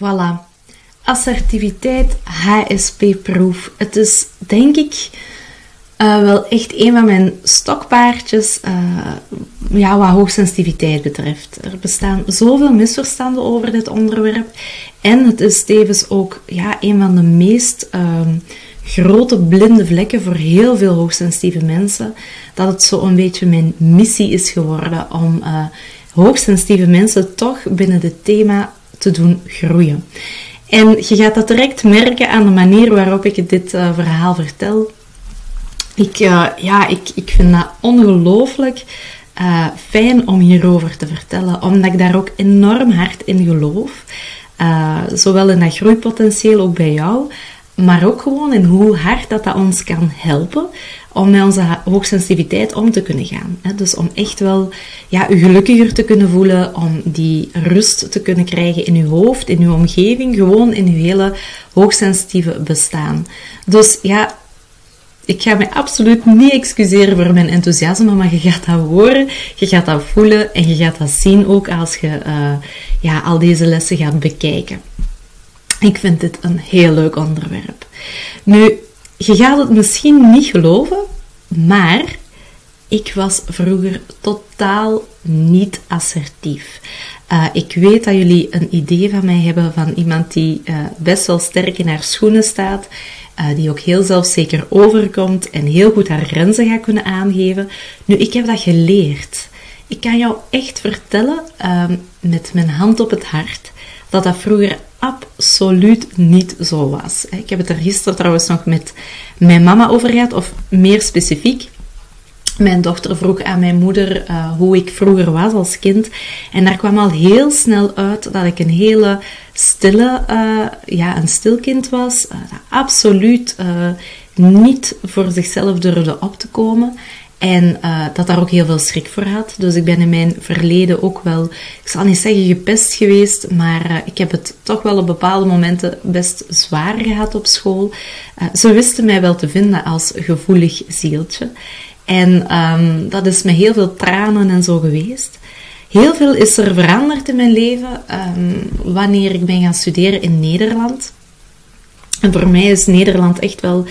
Voilà. Assertiviteit, HSP-proof. Het is, denk ik, wel echt een van mijn stokpaardjes wat hoogsensitiviteit betreft. Er bestaan zoveel misverstanden over dit onderwerp. En het is tevens ook een van de meest grote blinde vlekken voor heel veel hoogsensitieve mensen. Dat het zo een beetje mijn missie is geworden om hoogsensitieve mensen toch binnen dit thema te doen groeien. En je gaat dat direct merken aan de manier waarop ik dit verhaal vertel. Ik vind dat ongelooflijk fijn om hierover te vertellen, omdat ik daar ook enorm hard in geloof. Zowel in dat groeipotentieel ook bij jou, maar ook gewoon in hoe hard dat ons kan helpen om met onze hoogsensitiviteit om te kunnen gaan. Dus om echt wel je gelukkiger te kunnen voelen, om die rust te kunnen krijgen in je hoofd, in je omgeving, gewoon in je hele hoogsensitieve bestaan. Dus ik ga me absoluut niet excuseren voor mijn enthousiasme, maar je gaat dat horen, je gaat dat voelen en je gaat dat zien ook als je al deze lessen gaat bekijken. Ik vind dit een heel leuk onderwerp. Nu, je gaat het misschien niet geloven, maar ik was vroeger totaal niet assertief. Ik weet dat jullie een idee van mij hebben van iemand die best wel sterk in haar schoenen staat, die ook heel zelfzeker overkomt en heel goed haar grenzen gaat kunnen aangeven. Nu, ik heb dat geleerd. Ik kan jou echt vertellen, met mijn hand op het hart, dat dat vroeger absoluut niet zo was. Ik heb het er gisteren trouwens nog met mijn mama over gehad, of meer specifiek. Mijn dochter vroeg aan mijn moeder hoe ik vroeger was als kind. En daar kwam al heel snel uit dat ik een hele stille, een stil kind was. Dat absoluut niet voor zichzelf durfde op te komen. En dat daar ook heel veel schrik voor had. Dus ik ben in mijn verleden ook wel, ik zal niet zeggen gepest geweest, maar ik heb het toch wel op bepaalde momenten best zwaar gehad op school. Ze wisten mij wel te vinden als gevoelig zieltje. En dat is met heel veel tranen en zo geweest. Heel veel is er veranderd in mijn leven wanneer ik ben gaan studeren in Nederland. En voor mij is Nederland echt wel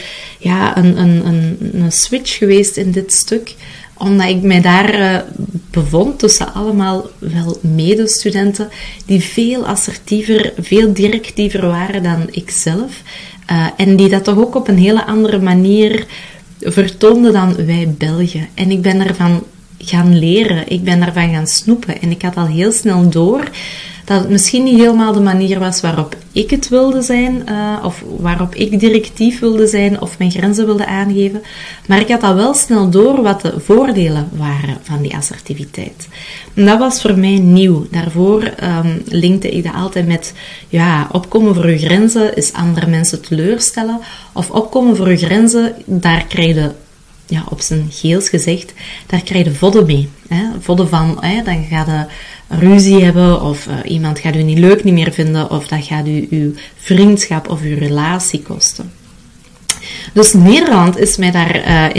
een switch geweest in dit stuk. Omdat ik mij daar bevond tussen allemaal wel medestudenten die veel assertiever, veel directiever waren dan ikzelf. En die dat toch ook op een hele andere manier vertoonden dan wij Belgen. En ik ben ervan gaan leren. Ik ben daarvan gaan snoepen. En ik had al heel snel door dat het misschien niet helemaal de manier was waarop ik het wilde zijn, of waarop ik directief wilde zijn, of mijn grenzen wilde aangeven. Maar ik had al wel snel door wat de voordelen waren van die assertiviteit. En dat was voor mij nieuw. Daarvoor linkte ik dat altijd met, opkomen voor je grenzen is andere mensen teleurstellen. Of opkomen voor je grenzen, daar krijg je, op zijn geels gezegd, daar krijg je vodden mee. Vodden van, dan ga je ruzie hebben, of iemand gaat u niet leuk niet meer vinden, of dat gaat u uw vriendschap of uw relatie kosten. Dus Nederland is mij daar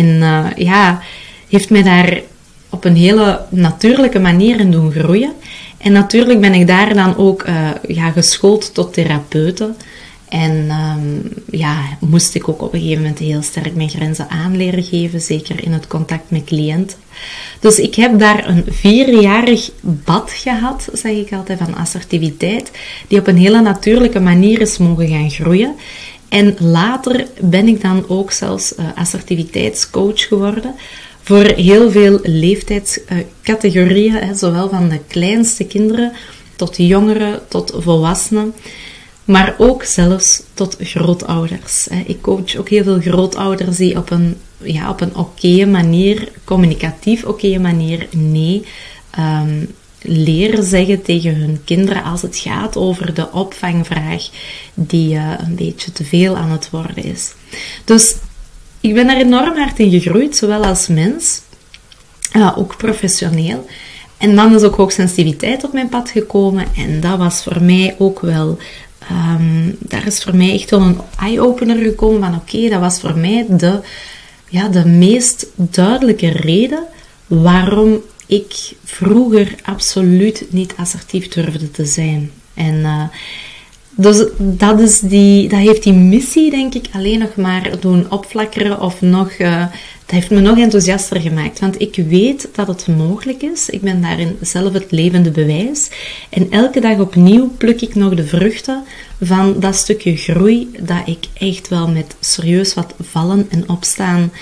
heeft mij daar op een hele natuurlijke manier in doen groeien. En natuurlijk ben ik daar dan ook geschoold tot therapeute. En moest ik ook op een gegeven moment heel sterk mijn grenzen aan leren geven, zeker in het contact met cliënten. Dus ik heb daar een 4-jarig bad gehad, zeg ik altijd, van assertiviteit, die op een hele natuurlijke manier is mogen gaan groeien. En later ben ik dan ook zelfs assertiviteitscoach geworden voor heel veel leeftijdscategorieën, zowel van de kleinste kinderen tot jongeren, tot volwassenen. Maar ook zelfs tot grootouders. Ik coach ook heel veel grootouders die op een oké manier, communicatief oké manier, nee leren zeggen tegen hun kinderen als het gaat over de opvangvraag die een beetje te veel aan het worden is. Dus ik ben er enorm hard in gegroeid, zowel als mens, ook professioneel. En dan is ook hoogsensitiviteit op mijn pad gekomen en dat was voor mij ook wel... daar is voor mij echt wel een eye-opener gekomen van oké, dat was voor mij de meest duidelijke reden waarom ik vroeger absoluut niet assertief durfde te zijn. En Dus dat heeft die missie, denk ik, alleen nog maar doen opflakkeren of nog... dat heeft me nog enthousiaster gemaakt, want ik weet dat het mogelijk is. Ik ben daarin zelf het levende bewijs. En elke dag opnieuw pluk ik nog de vruchten van dat stukje groei dat ik echt wel met serieus wat vallen en opstaan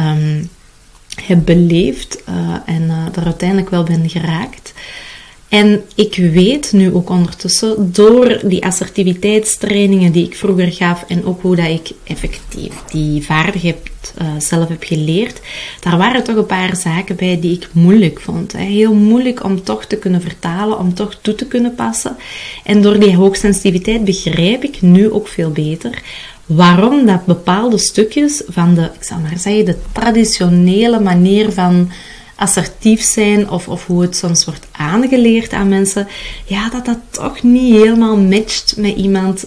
heb beleefd en er uiteindelijk wel ben geraakt. En ik weet nu ook ondertussen, door die assertiviteitstrainingen die ik vroeger gaf en ook hoe dat ik effectief die vaardigheid zelf heb geleerd, daar waren toch een paar zaken bij die ik moeilijk vond. Heel moeilijk om toch te kunnen vertalen, om toch toe te kunnen passen. En door die hoogsensitiviteit begrijp ik nu ook veel beter waarom dat bepaalde stukjes van de, ik zal maar zeggen, de traditionele manier van assertief zijn, of hoe het soms wordt aangeleerd aan mensen, ja, dat toch niet helemaal matcht met iemand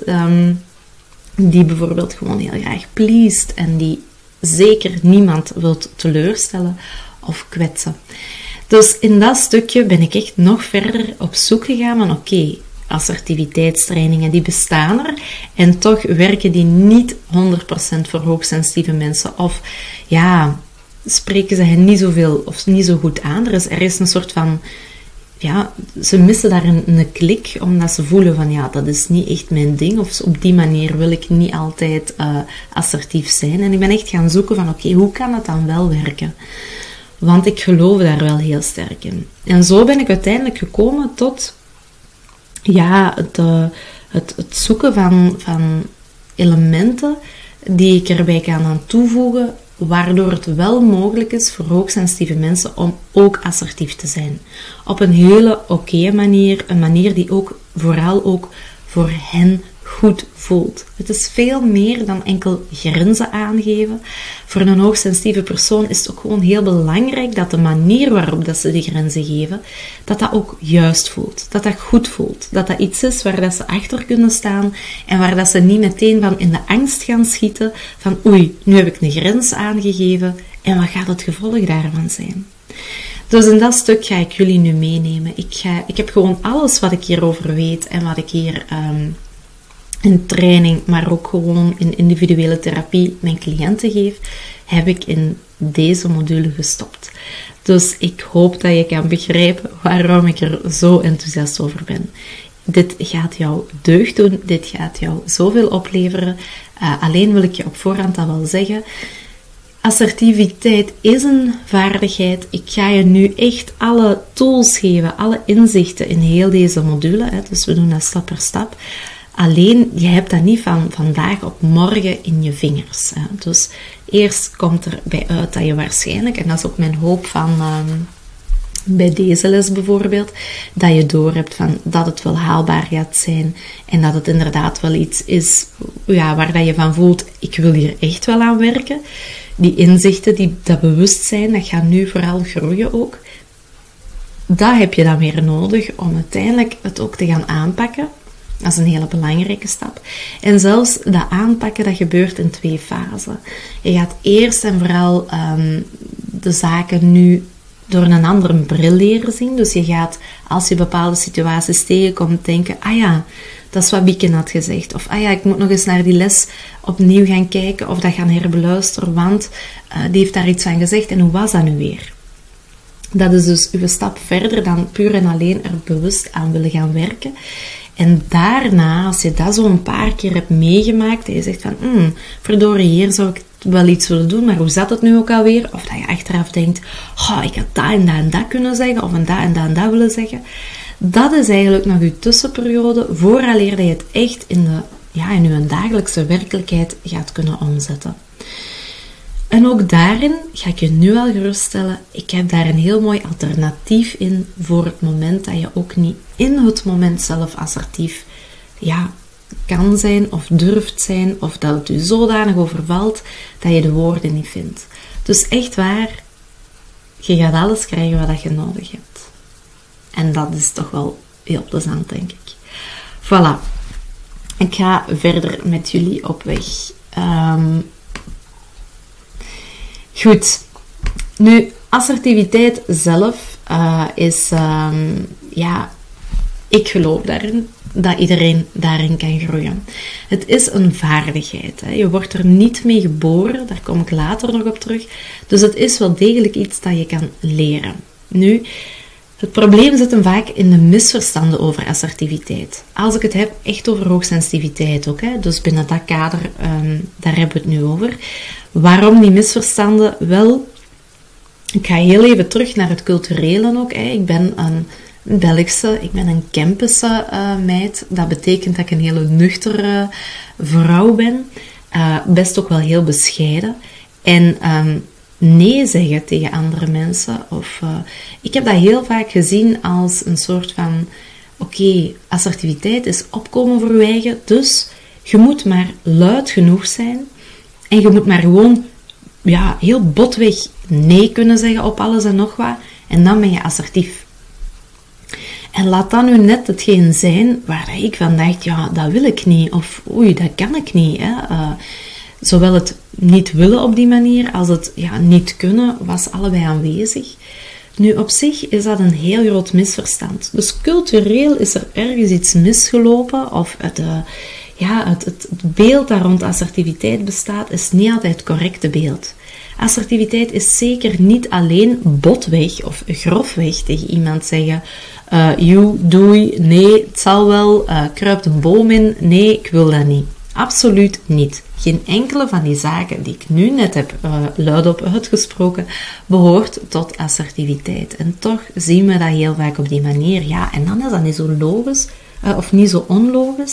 die bijvoorbeeld gewoon heel graag pleased en die zeker niemand wilt teleurstellen of kwetsen. Dus in dat stukje ben ik echt nog verder op zoek gegaan van oké, assertiviteitstrainingen die bestaan er en toch werken die niet 100% voor hoogsensitieve mensen of ja, spreken ze hen niet zoveel of niet zo goed aan. Er is een soort van, ja, ze missen daar een klik, omdat ze voelen van, ja, dat is niet echt mijn ding, of op die manier wil ik niet altijd assertief zijn. En ik ben echt gaan zoeken van, oké, hoe kan het dan wel werken? Want ik geloof daar wel heel sterk in. En zo ben ik uiteindelijk gekomen tot, ja, het zoeken van elementen die ik erbij kan aan toevoegen, waardoor het wel mogelijk is voor hoogsensitieve mensen om ook assertief te zijn. Op een hele oké manier, een manier die ook vooral ook voor hen goed voelt. Het is veel meer dan enkel grenzen aangeven. Voor een hoogsensitieve persoon is het ook gewoon heel belangrijk dat de manier waarop dat ze die grenzen geven, dat ook juist voelt. Dat goed voelt. Dat iets is waar dat ze achter kunnen staan en waar dat ze niet meteen van in de angst gaan schieten van oei, nu heb ik een grens aangegeven en wat gaat het gevolg daarvan zijn? Dus in dat stuk ga ik jullie nu meenemen. Ik heb gewoon alles wat ik hierover weet en wat ik hier in training, maar ook gewoon in individuele therapie mijn cliënten geef, heb ik in deze module gestopt. Dus ik hoop dat je kan begrijpen waarom ik er zo enthousiast over ben. Dit gaat jou deugd doen, dit gaat jou zoveel opleveren. Alleen wil ik je op voorhand al wel zeggen, assertiviteit is een vaardigheid. Ik ga je nu echt alle tools geven, alle inzichten in heel deze module. Dus we doen dat stap per stap. Alleen, je hebt dat niet van vandaag op morgen in je vingers. Dus eerst komt er bij uit dat je waarschijnlijk, en dat is ook mijn hoop van bij deze les bijvoorbeeld, dat je doorhebt van dat het wel haalbaar gaat zijn en dat het inderdaad wel iets is, ja, waar dat je van voelt, ik wil hier echt wel aan werken. Die inzichten, dat bewustzijn, dat gaat nu vooral groeien ook. Dat heb je dan weer nodig om uiteindelijk het ook te gaan aanpakken. Dat is een hele belangrijke stap. En zelfs dat aanpakken, dat gebeurt in 2 fasen. Je gaat eerst en vooral de zaken nu door een andere bril leren zien. Dus je gaat, als je bepaalde situaties tegenkomt, denken, ah ja, dat is wat Bieke had gezegd. Of ah ja, ik moet nog eens naar die les opnieuw gaan kijken of dat gaan herbeluisteren, want die heeft daar iets van gezegd. En hoe was dat nu weer? Dat is dus uw stap verder dan puur en alleen er bewust aan willen gaan werken. En daarna, als je dat zo een paar keer hebt meegemaakt en je zegt van, verdorie, hier zou ik wel iets willen doen, maar hoe zat het nu ook alweer? Of dat je achteraf denkt, ik had dat en dat en dat kunnen zeggen, of dat en dat en dat willen zeggen. Dat is eigenlijk nog je tussenperiode, vooraleer dat je het echt in je dagelijkse werkelijkheid gaat kunnen omzetten. En ook daarin ga ik je nu al geruststellen, ik heb daar een heel mooi alternatief in voor het moment dat je ook niet in het moment zelf assertief kan zijn of durft zijn, of dat het je zodanig overvalt dat je de woorden niet vindt. Dus echt waar, je gaat alles krijgen wat je nodig hebt. En dat is toch wel heel plezant, denk ik. Voilà. Ik ga verder met jullie op weg. Goed. Nu, assertiviteit zelf is... ik geloof daarin. dat iedereen daarin kan groeien. Het is een vaardigheid. Hè. Je wordt er niet mee geboren, daar kom ik later nog op terug. Dus het is wel degelijk iets dat je kan leren. Nu, het probleem zit hem vaak in de misverstanden over assertiviteit. Als ik het heb echt over hoogsensitiviteit ook, hè. Dus binnen dat kader, daar hebben we het nu over. Waarom die misverstanden? Wel, ik ga heel even terug naar het culturele ook. Hè. Ik ben een Belgische, ik ben een Kempische meid. Dat betekent dat ik een hele nuchtere vrouw ben. Best ook wel heel bescheiden. En nee zeggen tegen andere mensen. Ik heb dat heel vaak gezien als een soort van... Oké, assertiviteit is opkomen voor je eigen. Dus je moet maar luid genoeg zijn. En je moet maar gewoon heel botweg nee kunnen zeggen op alles en nog wat. En dan ben je assertief. En laat dan nu net hetgeen zijn waar ik van dacht, dat wil ik niet. Of oei, dat kan ik niet. Hè. Zowel het niet willen op die manier als het niet kunnen was allebei aanwezig. Nu, op zich is dat een heel groot misverstand. Dus cultureel is er ergens iets misgelopen of het beeld dat rond assertiviteit bestaat is niet altijd het correcte beeld. Assertiviteit is zeker niet alleen botweg of grofweg tegen iemand zeggen doei, nee, het zal wel, kruipt een boom in, nee, ik wil dat niet. Absoluut niet. Geen enkele van die zaken die ik nu net heb luidop uitgesproken, behoort tot assertiviteit. En toch zien we dat heel vaak op die manier. Ja, en dan is dat niet zo logisch, of niet zo onlogisch,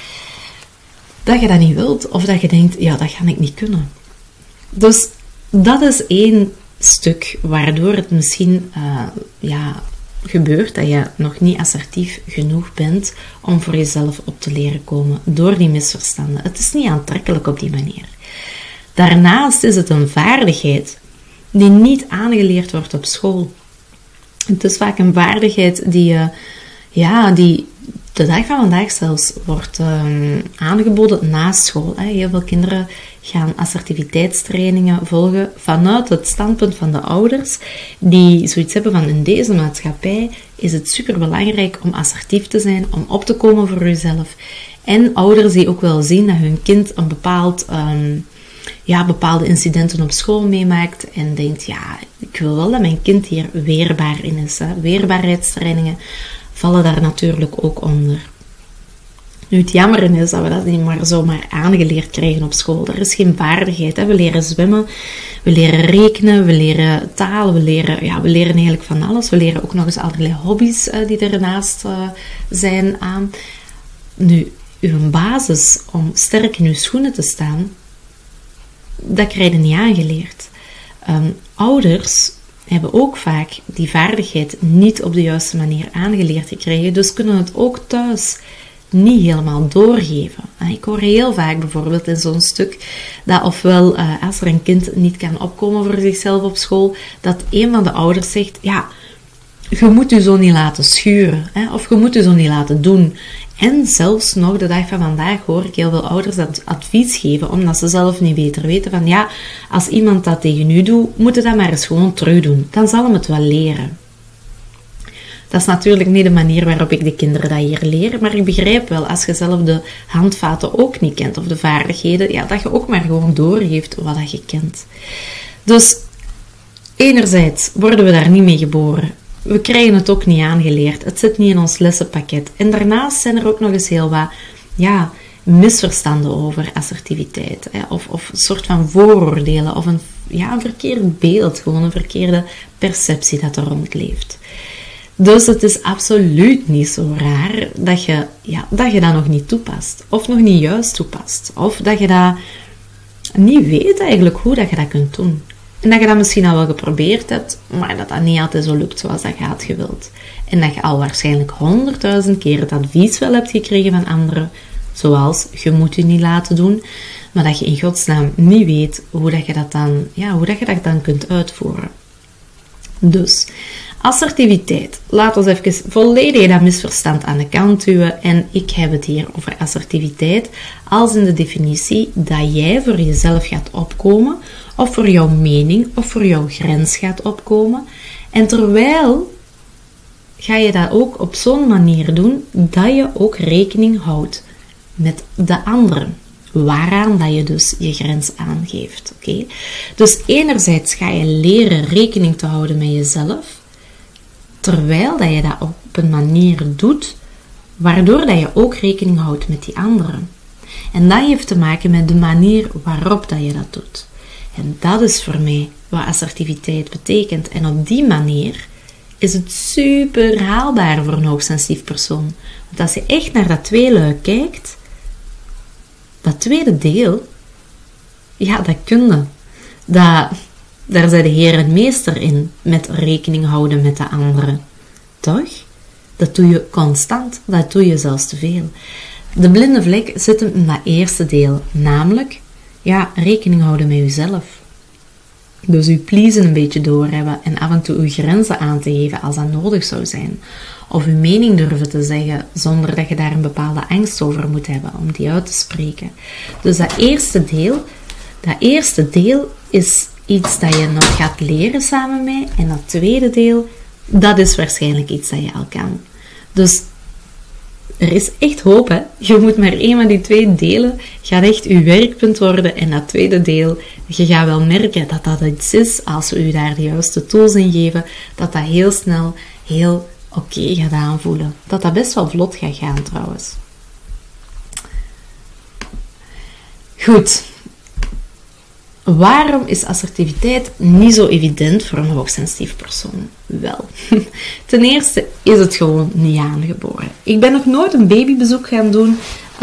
dat je dat niet wilt, of dat je denkt, dat ga ik niet kunnen. Dus dat is één stuk waardoor het misschien gebeurt dat je nog niet assertief genoeg bent om voor jezelf op te leren komen door die misverstanden. Het is niet aantrekkelijk op die manier. Daarnaast is het een vaardigheid die niet aangeleerd wordt op school. Het is vaak een vaardigheid die de dag van vandaag zelfs wordt aangeboden na school. Heel veel kinderen gaan assertiviteitstrainingen volgen vanuit het standpunt van de ouders die zoiets hebben van in deze maatschappij is het superbelangrijk om assertief te zijn, om op te komen voor jezelf. En ouders die ook wel zien dat hun kind een bepaalde incidenten op school meemaakt en denkt, ik wil wel dat mijn kind hier weerbaar in is. Hè. Weerbaarheidstrainingen vallen daar natuurlijk ook onder. Nu, het jammer is dat we dat niet maar zomaar aangeleerd krijgen op school. Er is geen vaardigheid. Hè. We leren zwemmen, we leren rekenen, we leren taal, we leren eigenlijk van alles. We leren ook nog eens allerlei hobby's die ernaast zijn aan. Nu, uw basis om sterk in uw schoenen te staan, dat krijg je niet aangeleerd. Ouders hebben ook vaak die vaardigheid niet op de juiste manier aangeleerd gekregen, dus kunnen het ook thuis niet helemaal doorgeven. Ik hoor heel vaak bijvoorbeeld in zo'n stuk dat ofwel als er een kind niet kan opkomen voor zichzelf op school, dat een van de ouders zegt, je moet je zo niet laten schuren, of je moet je zo niet laten doen. En zelfs nog de dag van vandaag hoor ik heel veel ouders dat advies geven, omdat ze zelf niet beter weten van als iemand dat tegen u doet, moet je dat maar eens gewoon terug doen. Dan zal hem het wel leren. Dat is natuurlijk niet de manier waarop ik de kinderen dat hier leer, maar ik begrijp wel, als je zelf de handvaten ook niet kent, of de vaardigheden, dat je ook maar gewoon doorgeeft wat dat je kent. Dus, enerzijds worden we daar niet mee geboren. We krijgen het ook niet aangeleerd. Het zit niet in ons lessenpakket. En daarnaast zijn er ook nog eens heel wat misverstanden over assertiviteit. Of een soort van vooroordelen. Of een verkeerd beeld. Gewoon een verkeerde perceptie dat er rond leeft. Dus het is absoluut niet zo raar dat je dat nog niet toepast. Of nog niet juist toepast. Of dat je dat niet weet eigenlijk hoe dat je dat kunt doen. En dat je dat misschien al wel geprobeerd hebt, maar dat niet altijd zo lukt zoals dat je had gewild. En dat je al waarschijnlijk 100.000 keer het advies wel hebt gekregen van anderen, zoals, je moet je niet laten doen, maar dat je in godsnaam niet weet hoe dat je dat dan kunt uitvoeren. Dus, assertiviteit. Laat ons even volledig dat misverstand aan de kant duwen. En ik heb het hier over assertiviteit als in de definitie dat jij voor jezelf gaat opkomen, of voor jouw mening, of voor jouw grens gaat opkomen. En terwijl ga je dat ook op zo'n manier doen dat je ook rekening houdt met de anderen. Waaraan dat je dus je grens aangeeft. Oké? Dus enerzijds ga je leren rekening te houden met jezelf, terwijl dat je dat op een manier doet, waardoor dat je ook rekening houdt met die anderen. En dat heeft te maken met de manier waarop dat je dat doet. En dat is voor mij wat assertiviteit betekent. En op die manier is het super haalbaar voor een hoogsensitief persoon. Want als je echt naar dat tweeluik kijkt, dat tweede deel, ja, dat kun je. Daar zijn de Heer en Meester in, met rekening houden met de anderen. Toch? Dat doe je constant, dat doe je zelfs te veel. De blinde vlek zit hem in dat eerste deel, namelijk, ja, rekening houden met jezelf. Dus uw pleasen een beetje doorhebben en af en toe uw grenzen aan te geven als dat nodig zou zijn. Of uw mening durven te zeggen zonder dat je daar een bepaalde angst over moet hebben om die uit te spreken. Dus dat eerste deel is iets dat je nog gaat leren samen met mij. En dat tweede deel, dat is waarschijnlijk iets dat je al kan. Dus er is echt hoop, hè. Je moet maar één van die twee delen, gaat echt je werkpunt worden. En dat tweede deel, je gaat wel merken dat dat iets is, als we u daar de juiste tools in geven, dat dat heel snel, heel oké gaat aanvoelen. Dat dat best wel vlot gaat gaan trouwens. Goed. Waarom is assertiviteit niet zo evident voor een hoogsensitief persoon? Wel, ten eerste is het gewoon niet aangeboren. Ik ben nog nooit een babybezoek gaan doen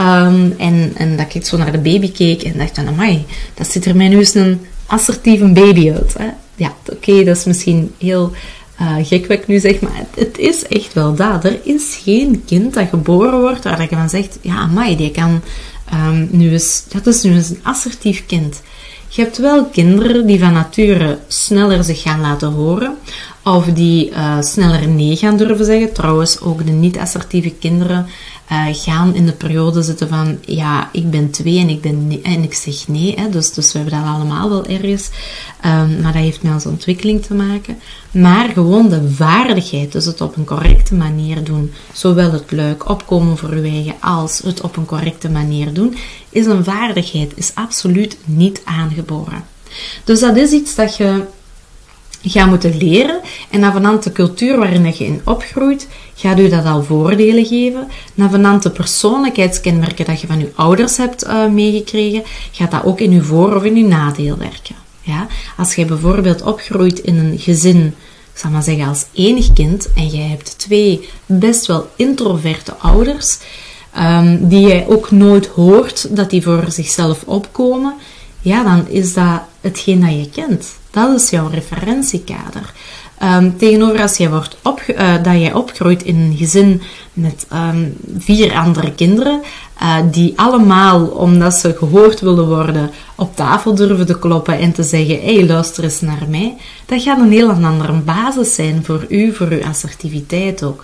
en dat ik zo naar de baby keek en dacht van, amai, dat ziet er mij nu eens een assertieve baby uit. Hè? Ja, oké, dat is misschien heel gek wat ik nu zeg, maar het is echt wel dat. Er is geen kind dat geboren wordt waar je van zegt, ja, amai, die kan dat is nu eens een assertief kind. Je hebt wel kinderen die van nature sneller zich gaan laten horen, of die sneller nee gaan durven zeggen. Trouwens, ook de niet-assertieve kinderen gaan in de periode zitten van, ja, ik ben 2 en ik zeg nee. Hè. Dus we hebben dat allemaal wel ergens. Maar dat heeft met onze ontwikkeling te maken. Maar gewoon de vaardigheid, dus het op een correcte manier doen, zowel het luik opkomen voor je eigen als het op een correcte manier doen, is een vaardigheid, is absoluut niet aangeboren. Dus dat is iets dat je gaat moeten leren. En navenant de cultuur waarin je in opgroeit, gaat u dat al voordelen geven. Navenant de persoonlijkheidskenmerken dat je van je ouders hebt meegekregen, gaat dat ook in uw voor- of in uw nadeel werken. Ja? Als je bijvoorbeeld opgroeit in een gezin, ik zal maar zeggen als enig kind, en jij hebt 2 best wel introverte ouders, die jij ook nooit hoort dat die voor zichzelf opkomen, ja, dan is dat hetgeen dat je kent. Dat is jouw referentiekader. Tegenover als dat jij opgroeit in een gezin met 4 andere kinderen, die allemaal, omdat ze gehoord willen worden, op tafel durven te kloppen en te zeggen, hey, luister eens naar mij, dat gaat een heel andere basis zijn voor u, voor uw assertiviteit ook.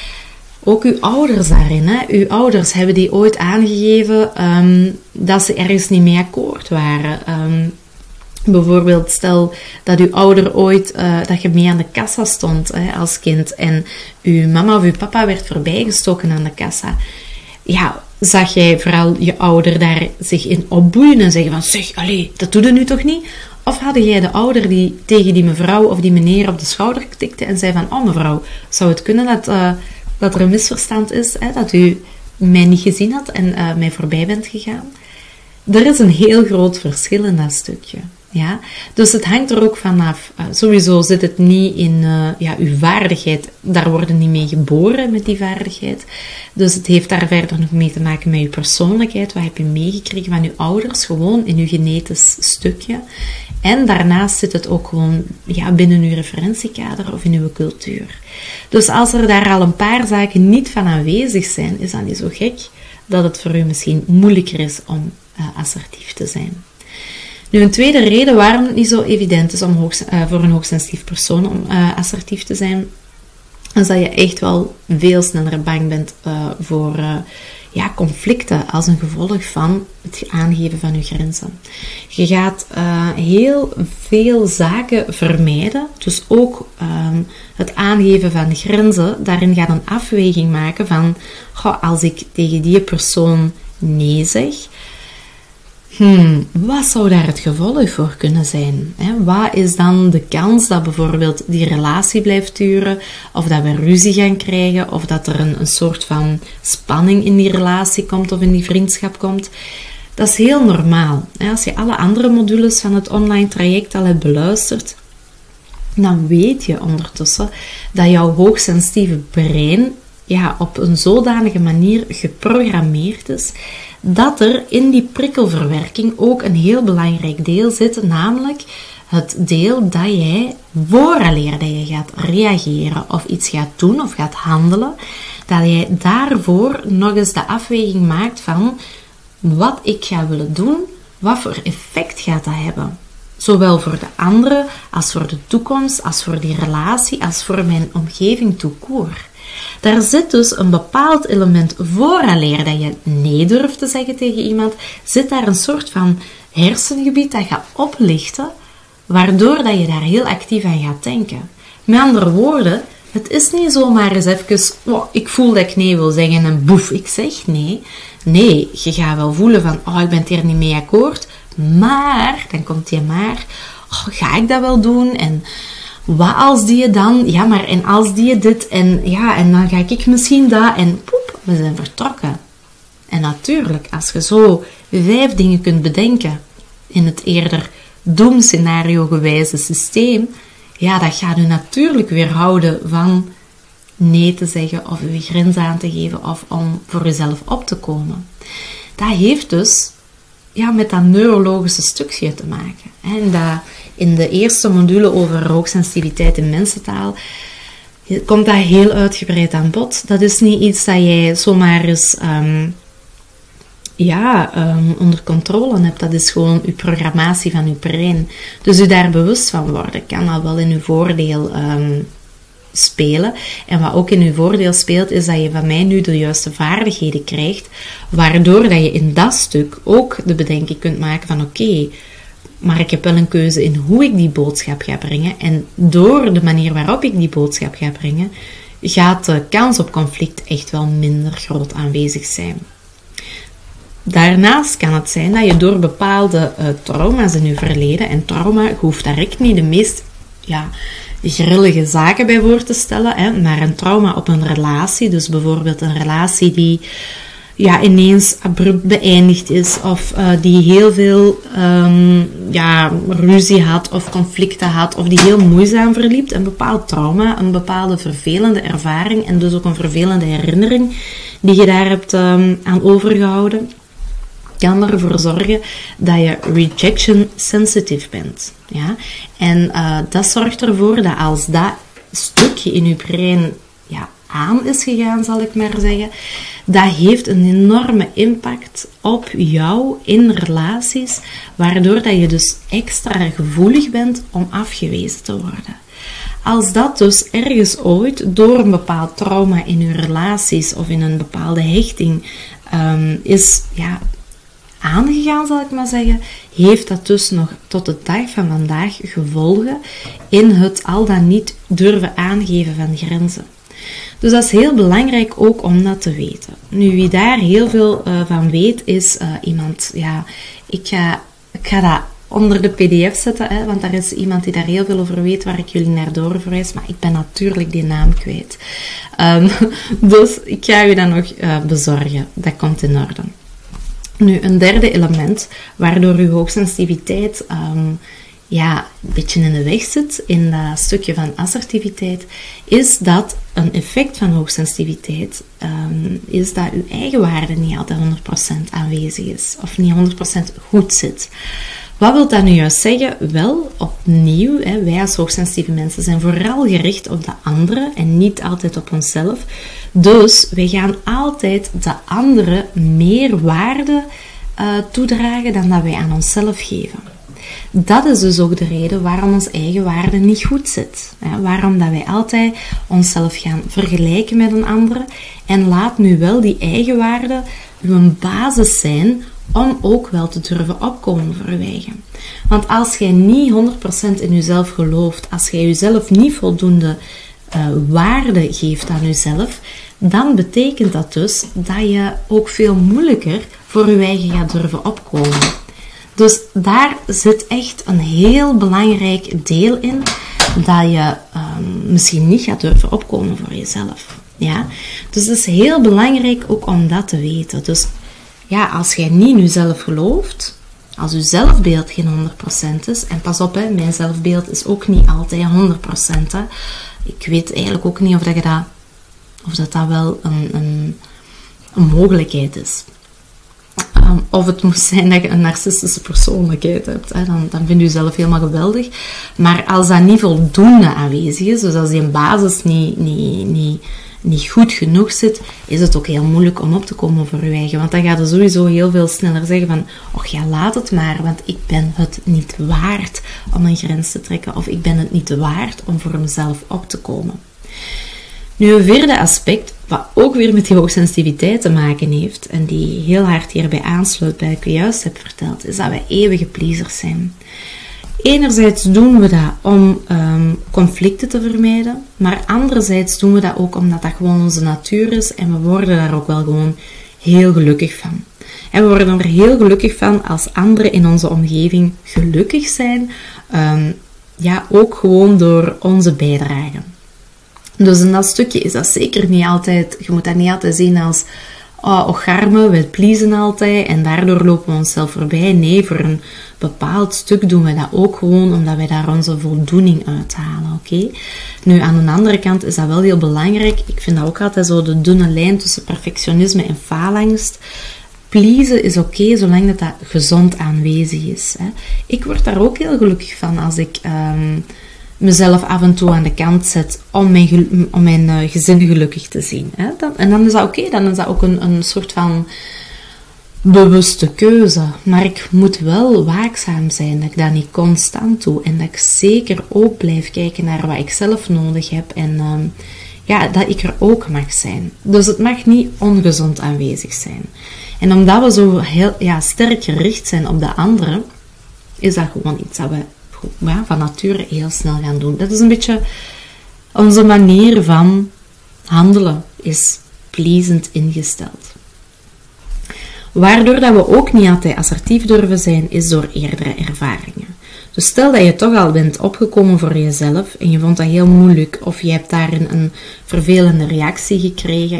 Ook uw ouders daarin. Hè? Uw ouders hebben die ooit aangegeven dat ze ergens niet mee akkoord waren. Bijvoorbeeld, stel dat uw ouder ooit, dat je mee aan de kassa stond als kind en uw mama of uw papa werd voorbijgestoken aan de kassa. Ja, zag jij vooral je ouder daar zich in opboeien en zeggen van, zeg, allee, dat doe je nu toch niet? Of hadden jij de ouder die tegen die mevrouw of die meneer op de schouder tikte en zei van, oh mevrouw, zou het kunnen dat er een misverstand is, dat u mij niet gezien had en mij voorbij bent gegaan? Er is een heel groot verschil in dat stukje. Ja? Dus het hangt er ook vanaf. Sowieso zit het niet in uw vaardigheid. Daar worden niet mee geboren met die vaardigheid. Dus het heeft daar verder nog mee te maken met je persoonlijkheid. Wat heb je meegekregen van je ouders? Gewoon in je genetisch stukje. En daarnaast zit het ook gewoon binnen uw referentiekader of in uw cultuur. Dus als er daar al een paar zaken niet van aanwezig zijn, is dat niet zo gek dat het voor u misschien moeilijker is om assertief te zijn. Nu, een tweede reden waarom het niet zo evident is om voor een hoogsensitief persoon om assertief te zijn, is dat je echt wel veel sneller bang bent voor conflicten als een gevolg van het aangeven van je grenzen. Je gaat heel veel zaken vermijden, dus ook het aangeven van grenzen. Daarin gaat een afweging maken van, als ik tegen die persoon nee zeg, wat zou daar het gevolg voor kunnen zijn? Wat is dan de kans dat bijvoorbeeld die relatie blijft duren, of dat we ruzie gaan krijgen, of dat er een soort van spanning in die relatie komt of in die vriendschap komt? Dat is heel normaal. Als je alle andere modules van het online traject al hebt beluisterd, dan weet je ondertussen dat jouw hoogsensitieve brein op een zodanige manier geprogrammeerd is dat er in die prikkelverwerking ook een heel belangrijk deel zit, namelijk het deel dat jij, vooraleer dat je gaat reageren of iets gaat doen of gaat handelen, dat jij daarvoor nog eens de afweging maakt van wat ik ga willen doen, wat voor effect gaat dat hebben. Zowel voor de anderen, als voor de toekomst, als voor die relatie, als voor mijn omgeving tout court. Daar zit dus een bepaald element vooraleer dat je nee durft te zeggen tegen iemand, zit daar een soort van hersengebied dat gaat oplichten, waardoor dat je daar heel actief aan gaat denken. Met andere woorden, het is niet zomaar eens even, ik voel dat ik nee wil zeggen en boef, ik zeg nee. Nee, je gaat wel voelen van, ik ben het hier niet mee akkoord, maar, dan komt die maar, ga ik dat wel doen? En wat als die dan? Ja, maar en als die dit? En ja, en dan ga ik misschien dat. En poep, we zijn vertrokken. En natuurlijk, als je zo 5 dingen kunt bedenken in het eerder doemscenario gewijze systeem, dat gaat u natuurlijk weerhouden van nee te zeggen of uw grens aan te geven of om voor jezelf op te komen. Dat heeft dus met dat neurologische stukje te maken. En dat in de eerste module over hoogsensitiviteit in mensentaal komt dat heel uitgebreid aan bod. Dat is niet iets dat jij zomaar eens onder controle hebt. Dat is gewoon je programmatie van je brein. Dus je daar bewust van worden kan al wel in je voordeel spelen. En wat ook in je voordeel speelt, is dat je van mij nu de juiste vaardigheden krijgt, waardoor dat je in dat stuk ook de bedenking kunt maken van oké, maar ik heb wel een keuze in hoe ik die boodschap ga brengen. En door de manier waarop ik die boodschap ga brengen, gaat de kans op conflict echt wel minder groot aanwezig zijn. Daarnaast kan het zijn dat je door bepaalde trauma's in je verleden, en trauma hoeft daar echt niet de meest grillige zaken bij voor te stellen, maar een trauma op een relatie, dus bijvoorbeeld een relatie die ineens abrupt beëindigd is, of die heel veel ruzie had of conflicten had, of die heel moeizaam verliep, een bepaald trauma, een bepaalde vervelende ervaring en dus ook een vervelende herinnering die je daar hebt aan overgehouden, kan ervoor zorgen dat je rejection sensitive bent. Ja? En dat zorgt ervoor dat als dat stukje in je brein aan is gegaan, zal ik maar zeggen, dat heeft een enorme impact op jou in relaties, waardoor dat je dus extra gevoelig bent om afgewezen te worden. Als dat dus ergens ooit door een bepaald trauma in je relaties of in een bepaalde hechting is aangegaan, zal ik maar zeggen, heeft dat dus nog tot de dag van vandaag gevolgen in het al dan niet durven aangeven van grenzen. Dus dat is heel belangrijk ook om dat te weten. Nu, wie daar heel veel van weet, is iemand, ik ga dat onder de pdf zetten, want daar is iemand die daar heel veel over weet, waar ik jullie naar doorverwijs, maar ik ben natuurlijk die naam kwijt. Dus ik ga u dat nog bezorgen. Dat komt in orde. Nu, een derde element, waardoor uw hoogsensitiviteit een beetje in de weg zit, in dat stukje van assertiviteit, is dat een effect van hoogsensitiviteit is dat uw eigenwaarde niet altijd 100% aanwezig is, of niet 100% goed zit. Wat wil dat nu juist zeggen? Wel, opnieuw, wij als hoogsensitieve mensen zijn vooral gericht op de anderen en niet altijd op onszelf. Dus wij gaan altijd de anderen meer waarde toedragen dan dat wij aan onszelf geven. Dat is dus ook de reden waarom ons eigen waarde niet goed zit. Waarom dat wij altijd onszelf gaan vergelijken met een ander. En laat nu wel die eigen waarde een basis zijn om ook wel te durven opkomen voor je eigen. Want als jij niet 100% in jezelf gelooft, als jij jezelf niet voldoende waarde geeft aan jezelf, dan betekent dat dus dat je ook veel moeilijker voor je eigen gaat durven opkomen. Dus daar zit echt een heel belangrijk deel in, dat je misschien niet gaat durven opkomen voor jezelf. Ja? Dus het is heel belangrijk ook om dat te weten. Dus ja, als jij niet in jezelf gelooft, als je zelfbeeld geen 100% is, en pas op, mijn zelfbeeld is ook niet altijd 100%. Hè. Ik weet eigenlijk ook niet of dat wel een mogelijkheid is. Of het moet zijn dat je een narcistische persoonlijkheid hebt. Hè. Dan vind je jezelf helemaal geweldig. Maar als dat niet voldoende aanwezig is, dus als die basis niet goed genoeg zit, is het ook heel moeilijk om op te komen voor je eigen. Want dan gaat je sowieso heel veel sneller zeggen van, och ja, laat het maar, want ik ben het niet waard om een grens te trekken. Of ik ben het niet waard om voor mezelf op te komen. Nu, een vierde aspect, wat ook weer met die hoogsensitiviteit te maken heeft, en die heel hard hierbij aansluit bij wat ik juist heb verteld, is dat wij eeuwige pleasers zijn. Enerzijds doen we dat om conflicten te vermijden, maar anderzijds doen we dat ook omdat dat gewoon onze natuur is en we worden daar ook wel gewoon heel gelukkig van. En we worden er heel gelukkig van als anderen in onze omgeving gelukkig zijn, ook gewoon door onze bijdrage. Dus in dat stukje is dat zeker niet altijd, je moet dat niet altijd zien als ocharme, wij pleasen altijd en daardoor lopen we onszelf voorbij. Nee, voor een bepaald stuk doen we dat ook gewoon omdat wij daar onze voldoening uithalen. Oké? Nu, aan de andere kant is dat wel heel belangrijk. Ik vind dat ook altijd zo de dunne lijn tussen perfectionisme en faalangst. Pleasen is oké, zolang dat gezond aanwezig is. Hè. Ik word daar ook heel gelukkig van als ik mezelf af en toe aan de kant zet om mijn gezin gelukkig te zien. Hè. En dan is dat oké, dan is dat ook een soort van bewuste keuze. Maar ik moet wel waakzaam zijn dat ik dat niet constant doe. En dat ik zeker ook blijf kijken naar wat ik zelf nodig heb. En dat ik er ook mag zijn. Dus het mag niet ongezond aanwezig zijn. En omdat we zo heel sterk gericht zijn op de anderen, is dat gewoon iets dat we van nature heel snel gaan doen. Dat is een beetje onze manier van handelen, is pleasend ingesteld. Waardoor dat we ook niet altijd assertief durven zijn, is door eerdere ervaringen. Dus stel dat je toch al bent opgekomen voor jezelf en je vond dat heel moeilijk, of je hebt daarin een vervelende reactie gekregen,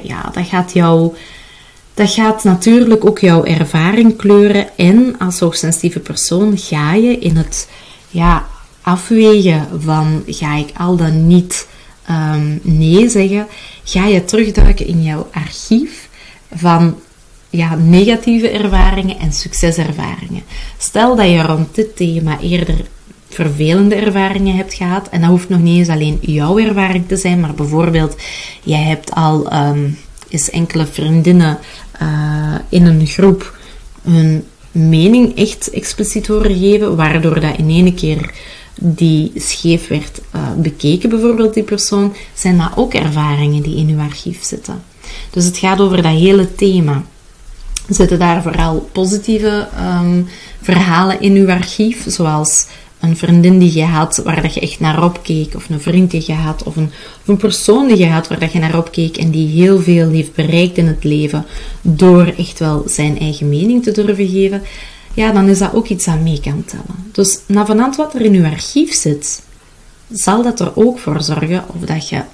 dat gaat natuurlijk ook jouw ervaring kleuren. En als hoogsensitieve persoon ga je in het afwegen van, ga ik al dan niet nee zeggen, ga je terugduiken in jouw archief van negatieve ervaringen en succeservaringen. Stel dat je rond dit thema eerder vervelende ervaringen hebt gehad, en dat hoeft nog niet eens alleen jouw ervaring te zijn, maar bijvoorbeeld, jij hebt al eens enkele vriendinnen in een groep hun mening echt expliciet horen geven, waardoor dat in ene keer die scheef werd bekeken, bijvoorbeeld die persoon, zijn dat ook ervaringen die in uw archief zitten. Dus het gaat over dat hele thema. Zitten daar vooral positieve verhalen in uw archief, zoals een vriendin die je had waar dat je echt naar opkeek, of een vriend die je had, of een persoon die je had waar dat je naar opkeek en die heel veel heeft bereikt in het leven door echt wel zijn eigen mening te durven geven, dan is dat ook iets dat mee kan tellen. Dus navenant wat er in uw archief zit, zal dat er ook voor zorgen of dat je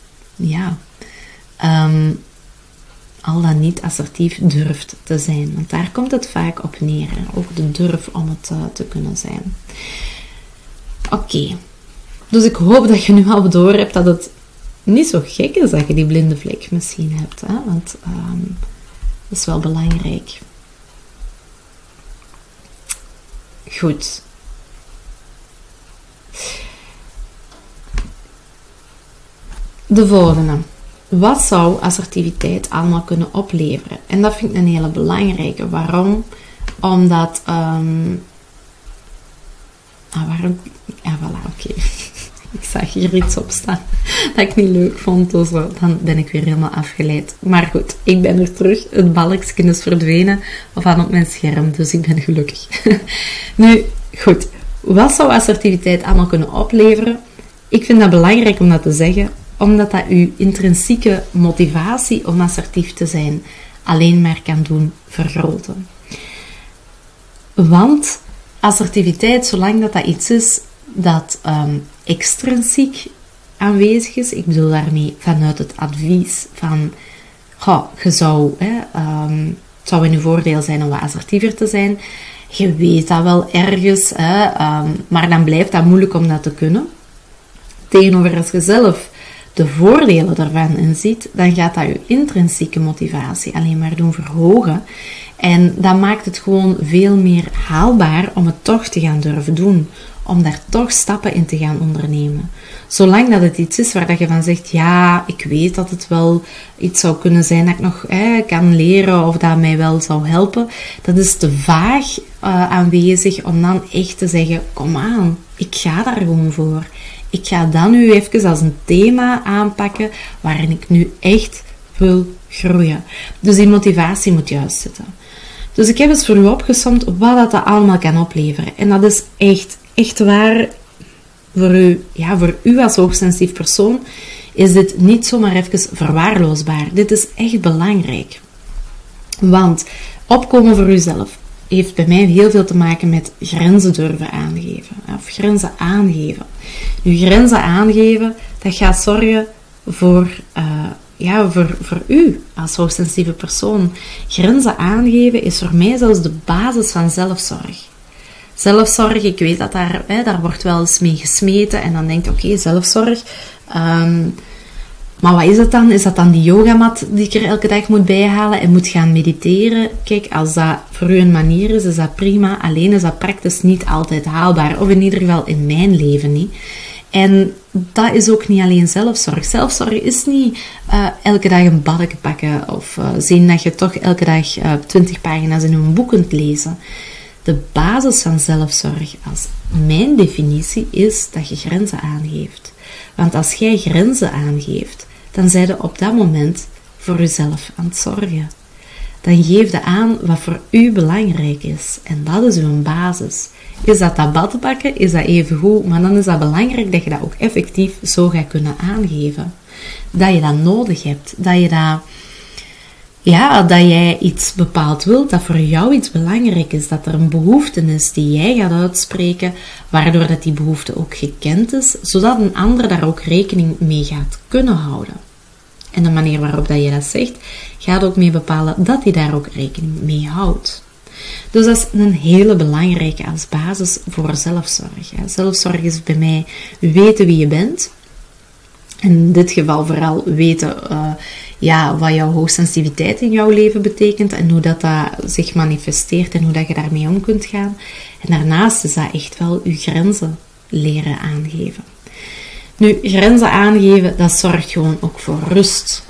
al dan niet assertief durft te zijn. Want daar komt het vaak op neer. Hè? Ook de durf om het te kunnen zijn. Oké. Dus ik hoop dat je nu al door hebt dat het niet zo gek is dat je die blinde vlek misschien hebt. Hè? Want dat is wel belangrijk. Goed. De volgende. Wat zou assertiviteit allemaal kunnen opleveren? En dat vind ik een hele belangrijke. Waarom? Omdat waarom? Ja, voilà, oké. Ik zag hier iets op staan dat ik niet leuk vond, dus dan ben ik weer helemaal afgeleid. Maar goed, ik ben er terug. Het balkje is verdwenen van op mijn scherm, dus ik ben gelukkig. Nu, goed. Wat zou assertiviteit allemaal kunnen opleveren? Ik vind dat belangrijk om dat te zeggen, omdat dat uw intrinsieke motivatie om assertief te zijn alleen maar kan doen vergroten. Want assertiviteit, zolang dat iets is dat extrinsiek aanwezig is, ik bedoel daarmee vanuit het advies van, je zou, het zou in je voordeel zijn om wat assertiever te zijn, je weet dat wel ergens, maar dan blijft dat moeilijk om dat te kunnen. Tegenover als je zelf de voordelen daarvan inziet, dan gaat dat je intrinsieke motivatie alleen maar doen verhogen. En dat maakt het gewoon veel meer haalbaar om het toch te gaan durven doen. Om daar toch stappen in te gaan ondernemen. Zolang dat het iets is waar dat je van zegt, ja, ik weet dat het wel iets zou kunnen zijn dat ik nog kan leren of dat mij wel zou helpen. Dat is te vaag aanwezig om dan echt te zeggen, kom aan, ik ga daar gewoon voor. Ik ga dat nu even als een thema aanpakken waarin ik nu echt wil groeien. Dus die motivatie moet juist zitten. Dus ik heb eens voor u opgesomd wat dat allemaal kan opleveren. En dat is echt waar, voor u als hoogsensitief persoon is dit niet zomaar even verwaarloosbaar. Dit is echt belangrijk. Want opkomen voor uzelf heeft bij mij heel veel te maken met grenzen durven aangeven. Of grenzen aangeven. Nu, grenzen aangeven, dat gaat zorgen voor u als hoogsensitieve persoon. Grenzen aangeven is voor mij zelfs de basis van zelfzorg. Zelfzorg, ik weet dat daar wordt wel eens mee gesmeten en dan denk je, oké, zelfzorg. Maar wat is het dan? Is dat dan die yogamat die ik er elke dag moet bijhalen en moet gaan mediteren? Kijk, als dat voor u een manier is dat prima. Alleen is dat praktisch niet altijd haalbaar. Of in ieder geval in mijn leven niet. En dat is ook niet alleen zelfzorg. Zelfzorg is niet elke dag een baddeke pakken of zien dat je toch elke dag 20 pagina's in een boek kunt lezen. De basis van zelfzorg, als mijn definitie, is dat je grenzen aangeeft. Want als jij grenzen aangeeft, dan zijn je op dat moment voor jezelf aan het zorgen. Dan geef je aan wat voor u belangrijk is. En dat is uw basis. Is dat badpakken, is dat even goed, maar dan is dat belangrijk dat je dat ook effectief zo gaat kunnen aangeven. Dat je dat nodig hebt. Dat jij iets bepaald wilt, dat voor jou iets belangrijk is, dat er een behoefte is die jij gaat uitspreken, waardoor dat die behoefte ook gekend is, zodat een ander daar ook rekening mee gaat kunnen houden. En de manier waarop dat je dat zegt, gaat ook mee bepalen dat hij daar ook rekening mee houdt. Dus dat is een hele belangrijke als basis voor zelfzorg. Zelfzorg is bij mij weten wie je bent. In dit geval vooral weten wat jouw hoogsensitiviteit in jouw leven betekent en hoe dat zich manifesteert en hoe dat je daarmee om kunt gaan. En daarnaast is dat echt wel je grenzen leren aangeven. Nu, grenzen aangeven, dat zorgt gewoon ook voor rust.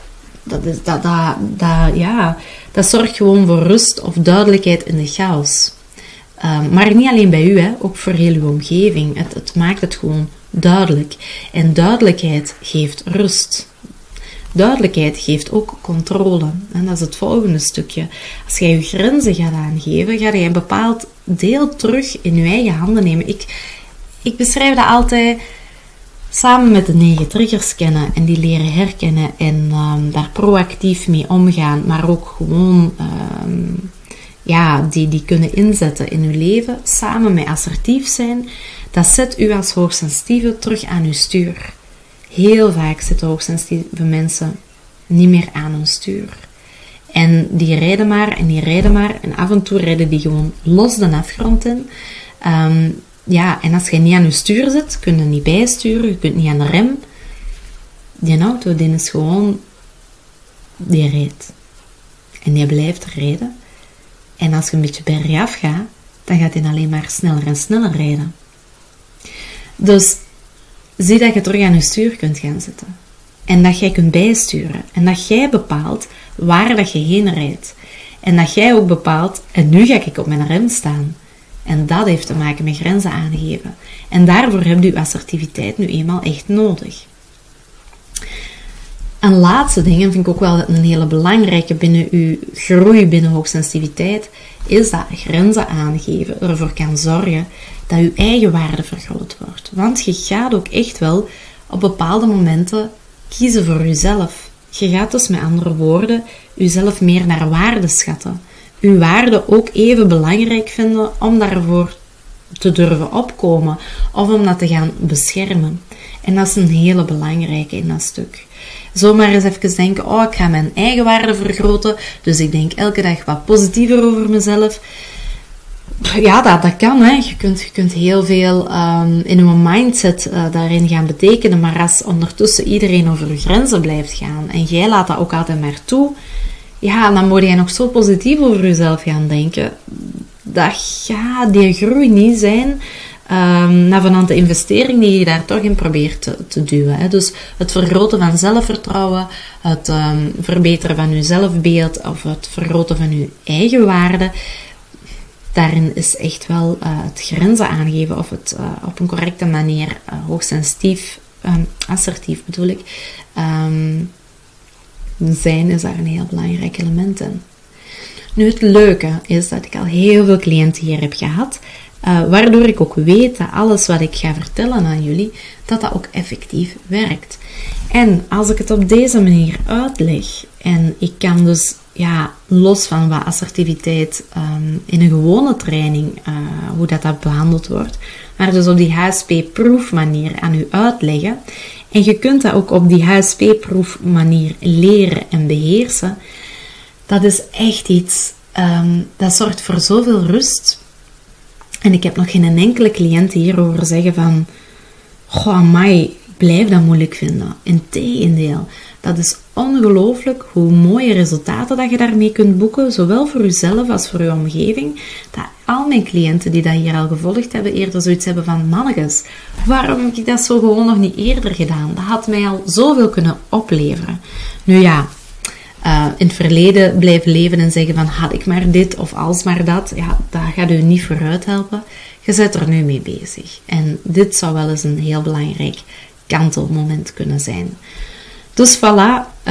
Dat zorgt gewoon voor rust of duidelijkheid in de chaos. Maar niet alleen bij u, ook voor heel uw omgeving. Het maakt het gewoon duidelijk. En duidelijkheid geeft rust. Duidelijkheid geeft ook controle. En dat is het volgende stukje. Als jij je grenzen gaat aangeven, ga je een bepaald deel terug in je eigen handen nemen. Ik beschrijf dat altijd samen met de 9 triggers kennen en die leren herkennen en daar proactief mee omgaan, maar ook gewoon die kunnen inzetten in uw leven, samen met assertief zijn, dat zet u als hoogsensitieve terug aan uw stuur. Heel vaak zitten hoogsensitieve mensen niet meer aan hun stuur. En die rijden maar en af en toe rijden die gewoon los de afgrond in. En als je niet aan je stuur zit, kun je niet bijsturen, je kunt niet aan de rem. Die auto, die is gewoon, die rijdt. En die blijft rijden. En als je een beetje bergaf gaat, dan gaat hij alleen maar sneller en sneller rijden. Dus zie dat je terug aan je stuur kunt gaan zitten. En dat jij kunt bijsturen. En dat jij bepaalt waar dat je heen rijdt. En dat jij ook bepaalt, en nu ga ik op mijn rem staan. En dat heeft te maken met grenzen aangeven. En daarvoor heb je assertiviteit nu eenmaal echt nodig. Een laatste ding, en vind ik ook wel een hele belangrijke binnen uw groei binnen hoogsensitiviteit, is dat grenzen aangeven ervoor kan zorgen dat uw eigen waarde vergroot wordt. Want je gaat ook echt wel op bepaalde momenten kiezen voor jezelf. Je gaat dus met andere woorden jezelf meer naar waarde schatten. Uw waarde ook even belangrijk vinden om daarvoor te durven opkomen of om dat te gaan beschermen. En dat is een hele belangrijke in dat stuk. Zomaar eens even denken, ik ga mijn eigen waarde vergroten, dus ik denk elke dag wat positiever over mezelf. Ja, dat kan. Hè. Je kunt heel veel in je mindset daarin gaan betekenen, maar als ondertussen iedereen over je grenzen blijft gaan en jij laat dat ook altijd maar toe, ja, dan moet jij nog zo positief over jezelf gaan denken. Dat gaat die groei niet zijn vanuit de investering die je daar toch in probeert te duwen. Hè. Dus het vergroten van zelfvertrouwen, het verbeteren van je zelfbeeld of het vergroten van je eigen waarde, daarin is echt wel het grenzen aangeven of het op een correcte manier hoogsensitief, assertief bedoel ik, zijn is daar een heel belangrijk element in. Nu, het leuke is dat ik al heel veel cliënten hier heb gehad, waardoor ik ook weet dat alles wat ik ga vertellen aan jullie, dat ook effectief werkt. En als ik het op deze manier uitleg, en ik kan dus los van wat assertiviteit in een gewone training, hoe dat behandeld wordt, maar dus op die HSP-proof manier aan u uitleggen, en je kunt dat ook op die HSP-proof manier leren en beheersen, dat is echt iets, dat zorgt voor zoveel rust. En ik heb nog geen enkele cliënt hierover zeggen van, goh, amai, ik blijf dat moeilijk vinden. Integendeel, dat is ongelooflijk hoe mooie resultaten dat je daarmee kunt boeken, zowel voor jezelf als voor je omgeving, dat al mijn cliënten die dat hier al gevolgd hebben, eerder zoiets hebben van, mannetjes, waarom heb ik dat zo gewoon nog niet eerder gedaan? Dat had mij al zoveel kunnen opleveren. Nu ja, in het verleden blijven leven en zeggen van, had ik maar dit of als maar dat, dat gaat u niet vooruit helpen. Je bent er nu mee bezig. En dit zou wel eens een heel belangrijk kantelmoment kunnen zijn. Dus voilà,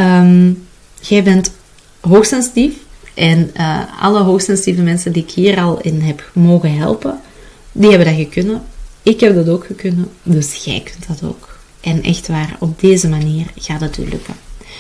jij bent hoogsensitief en alle hoogsensitieve mensen die ik hier al in heb mogen helpen, die hebben dat gekunnen. Ik heb dat ook gekunnen, dus jij kunt dat ook. En echt waar, op deze manier gaat het u lukken.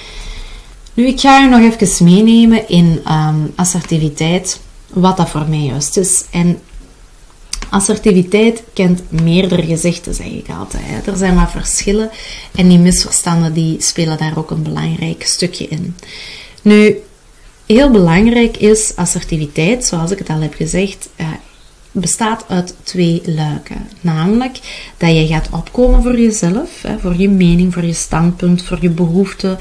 Nu, ik ga je nog even meenemen in assertiviteit, wat dat voor mij juist is. En assertiviteit kent meerdere gezichten, zeg ik altijd. Hè. Er zijn wat verschillen en die misverstanden die spelen daar ook een belangrijk stukje in. Nu, heel belangrijk is assertiviteit, zoals ik het al heb gezegd, bestaat uit 2 luiken. Namelijk dat je gaat opkomen voor jezelf, voor je mening, voor je standpunt, voor je behoeften.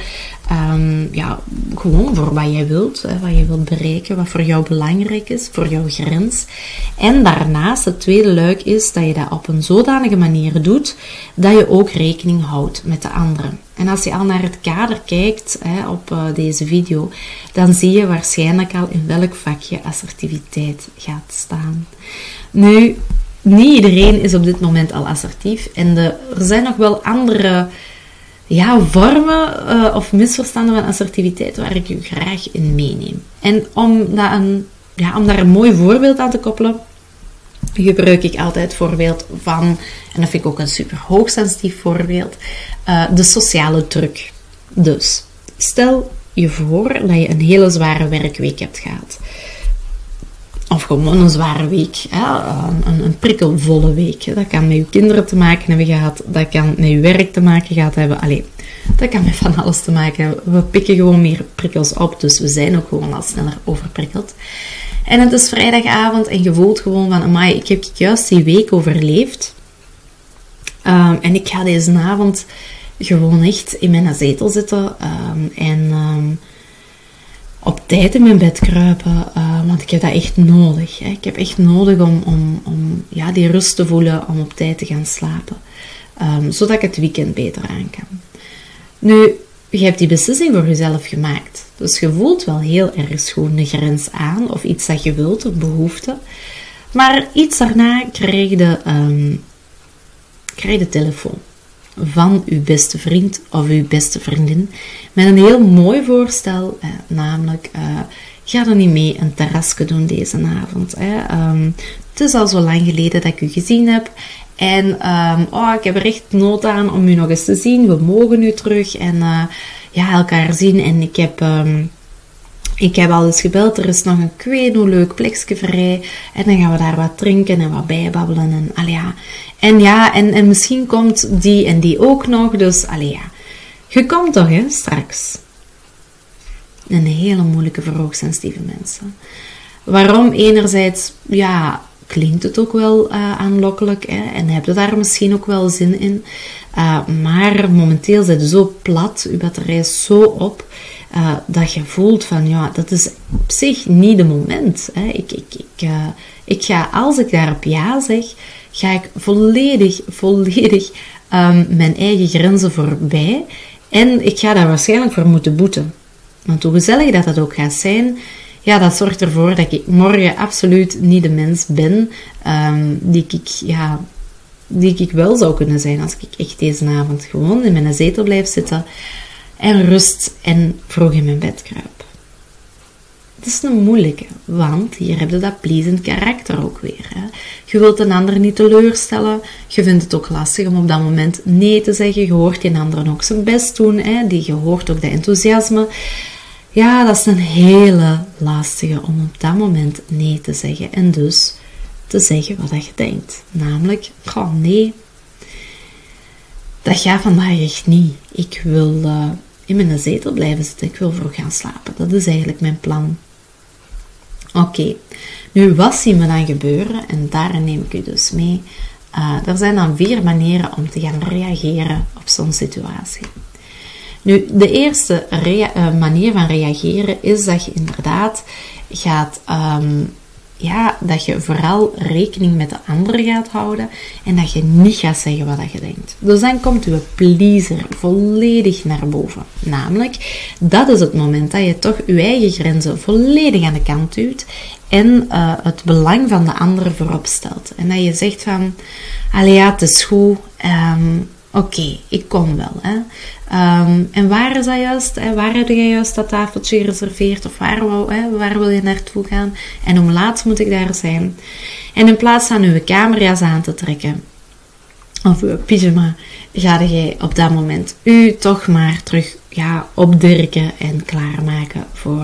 Gewoon voor wat jij wilt, wat je wilt bereiken, wat voor jou belangrijk is, voor jouw grens. En daarnaast, het tweede luik is dat je dat op een zodanige manier doet, dat je ook rekening houdt met de anderen. En als je al naar het kader kijkt op deze video, dan zie je waarschijnlijk al in welk vakje assertiviteit gaat staan. Nu, niet iedereen is op dit moment al assertief en er zijn nog wel andere vormen of misverstanden van assertiviteit waar ik u graag in meeneem. En om daar een mooi voorbeeld aan te koppelen, gebruik ik altijd het voorbeeld van, en dat vind ik ook een super hoogsensitief voorbeeld, de sociale druk. Dus, stel je voor dat je een hele zware werkweek hebt gehad. Of gewoon een zware week, een prikkelvolle week. Dat kan met je kinderen te maken hebben gehad, dat kan met je werk te maken gehad hebben. Dat kan met van alles te maken hebben. We pikken gewoon meer prikkels op, dus we zijn ook gewoon al sneller overprikkeld. En het is vrijdagavond en je voelt gewoon van, amai, ik heb juist die week overleefd. En ik ga deze avond gewoon echt in mijn zetel zitten en op tijd in mijn bed kruipen, want ik heb dat echt nodig. Hè. Ik heb echt nodig om die rust te voelen, om op tijd te gaan slapen. Zodat ik het weekend beter aan kan. Nu, je hebt die beslissing voor jezelf gemaakt. Dus je voelt wel heel erg gewoon de grens aan, of iets dat je wilt, of behoefte. Maar iets daarna krijg je de telefoon van uw beste vriend of uw beste vriendin met een heel mooi voorstel, namelijk ga er niet mee een terrasje doen deze avond. Het is al zo lang geleden dat ik u gezien heb en ik heb er echt nood aan om u nog eens te zien. We mogen u terug en elkaar zien en ik heb al eens gebeld, er is nog een leuk plekje vrij. En dan gaan we daar wat drinken en wat bijbabbelen. En misschien komt die en die ook nog. Dus, je komt toch, hè, straks. Een hele moeilijke voor hoogsensitieve mensen. Waarom? Enerzijds, klinkt het ook wel aanlokkelijk. Hè, en heb je daar misschien ook wel zin in. Maar momenteel zit je zo plat, je batterij is zo op... dat je voelt van, dat is op zich niet de moment. Hè. Ik ga, als ik daarop ja zeg, ga ik volledig mijn eigen grenzen voorbij. En ik ga daar waarschijnlijk voor moeten boeten. Want hoe gezellig dat ook gaat zijn, dat zorgt ervoor dat ik morgen absoluut niet de mens ben die ik wel zou kunnen zijn als ik echt deze avond gewoon in mijn zetel blijf zitten en rust en vroeg in mijn bed kruip. Het is een moeilijke, want hier heb je dat pleasend karakter ook weer. Hè. Je wilt een ander niet teleurstellen, je vindt het ook lastig om op dat moment nee te zeggen, je hoort die ander ook zijn best doen, hè. Je hoort ook dat enthousiasme. Ja, dat is een hele lastige om op dat moment nee te zeggen en dus te zeggen wat je denkt. Namelijk, nee, dat gaat vandaag echt niet. Ik wil in mijn zetel blijven zitten. Ik wil vroeg gaan slapen. Dat is eigenlijk mijn plan. Oké. Nu, wat zien we dan gebeuren? En daar neem ik u dus mee. Er zijn dan 4 manieren om te gaan reageren op zo'n situatie. Nu, de eerste manier van reageren is dat je inderdaad gaat... dat je vooral rekening met de ander gaat houden en dat je niet gaat zeggen wat je denkt. Dus dan komt je pleaser volledig naar boven. Namelijk, dat is het moment dat je toch je eigen grenzen volledig aan de kant duwt en het belang van de ander voorop stelt. En dat je zegt van, het is goed, oké, ik kom wel. Hè. En waar is dat juist? Hè? Waar heb jij juist dat tafeltje gereserveerd? Of waar wil je naartoe gaan? En hoe laat moet ik daar zijn? En in plaats van uw kamerjas aan te trekken, of uw pyjama, ga jij op dat moment u toch maar terug opdirken en klaarmaken voor,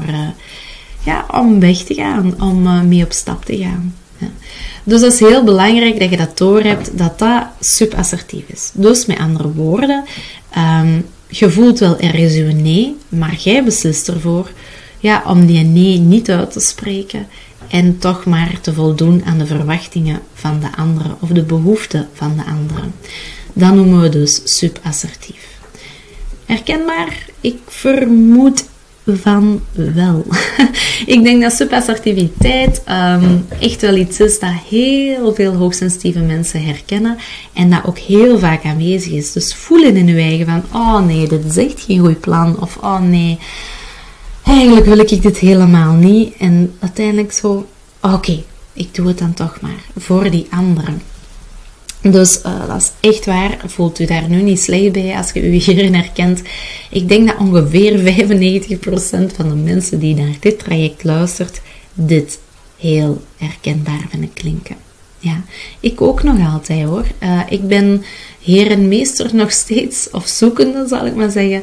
om weg te gaan, om mee op stap te gaan. Ja. Dus dat is heel belangrijk dat je dat doorhebt, dat subassertief is. Dus met andere woorden, je voelt wel er is uw nee, maar jij beslist ervoor om die nee niet uit te spreken en toch maar te voldoen aan de verwachtingen van de anderen of de behoeften van de anderen. Dat noemen we dus subassertief. Herkenbaar? Ik vermoed van wel. Ik denk dat subassertiviteit echt wel iets is dat heel veel hoogsensitieve mensen herkennen en dat ook heel vaak aanwezig is. Dus voelen in je eigen van, oh nee, dit is echt geen goed plan, of oh nee, eigenlijk wil ik dit helemaal niet. En uiteindelijk zo, oké, ik doe het dan toch maar voor die anderen. Dus dat is echt waar. Voelt u daar nu niet slecht bij als je u hierin herkent? Ik denk dat ongeveer 95% van de mensen die naar dit traject luistert, dit heel herkenbaar vinden klinken. Ja, ik ook nog altijd hoor. Ik ben heer en meester nog steeds, of zoekende zal ik maar zeggen,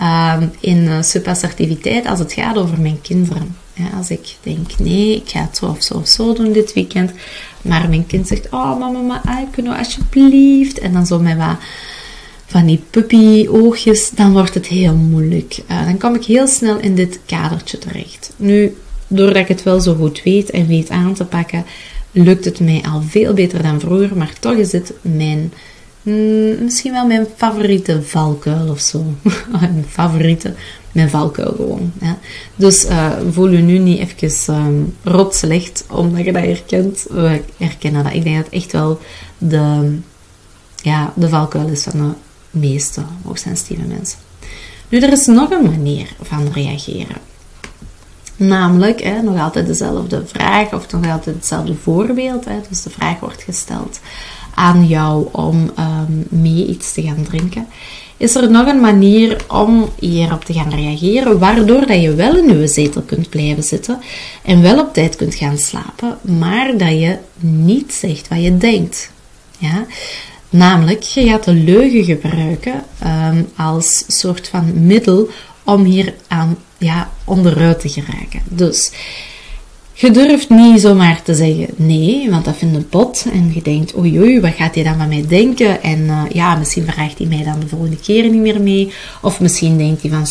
in subassertiviteit als het gaat over mijn kinderen. Ja, als ik denk, nee, ik ga het zo of zo doen dit weekend. Maar mijn kind zegt, oh mama, kunnen we alsjeblieft? En dan zo met wat van die puppy-oogjes, dan wordt het heel moeilijk. Dan kom ik heel snel in dit kadertje terecht. Nu, doordat ik het wel zo goed weet en weet aan te pakken, lukt het mij al veel beter dan vroeger. Maar toch is dit misschien wel mijn favoriete valkuil of zo. Mijn valkuil gewoon. Ja. Dus voel je nu niet even rot slecht, omdat je dat herkent. We herkennen dat. Ik denk dat het echt wel de valkuil is van de meeste hoogsensitieve mensen. Nu, er is nog een manier van reageren. Namelijk, nog altijd dezelfde vraag of nog altijd hetzelfde voorbeeld. Dus de vraag wordt gesteld aan jou om mee iets te gaan drinken. Is er nog een manier om hierop te gaan reageren, waardoor dat je wel in je zetel kunt blijven zitten en wel op tijd kunt gaan slapen, maar dat je niet zegt wat je denkt. Ja? Namelijk, je gaat de leugen gebruiken als soort van middel om hier aan onderuit te geraken. Dus je durft niet zomaar te zeggen nee, want dat vindt een pot. En je denkt, oei, wat gaat hij dan van mij denken? En misschien vraagt hij mij dan de volgende keer niet meer mee. Of misschien denkt hij van,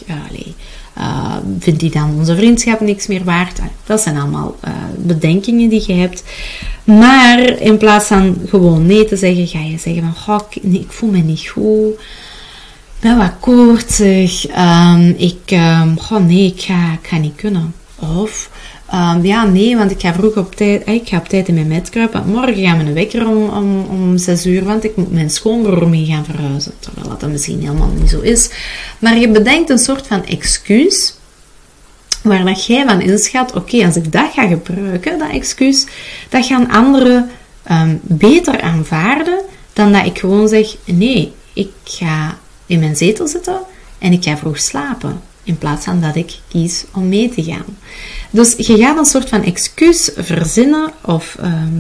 vindt hij dan onze vriendschap niks meer waard? Dat zijn allemaal bedenkingen die je hebt. Maar in plaats van gewoon nee te zeggen, ga je zeggen van, ik voel me niet goed. Ik ben wat koortsig. Ik ga niet kunnen. Of... want ik ga vroeg op tijd, ik ga op tijd in mijn bed kruipen. Morgen gaan we een wekker om 6 uur, want ik moet mijn schoonbroer mee gaan verhuizen. Terwijl dat misschien helemaal niet zo is. Maar je bedenkt een soort van excuus, waar dat jij van inschat, oké, als ik dat ga gebruiken, dat excuus, dat gaan anderen beter aanvaarden, dan dat ik gewoon zeg, nee, ik ga in mijn zetel zitten en ik ga vroeg slapen. In plaats van dat ik kies om mee te gaan. Dus je gaat een soort van excuus verzinnen of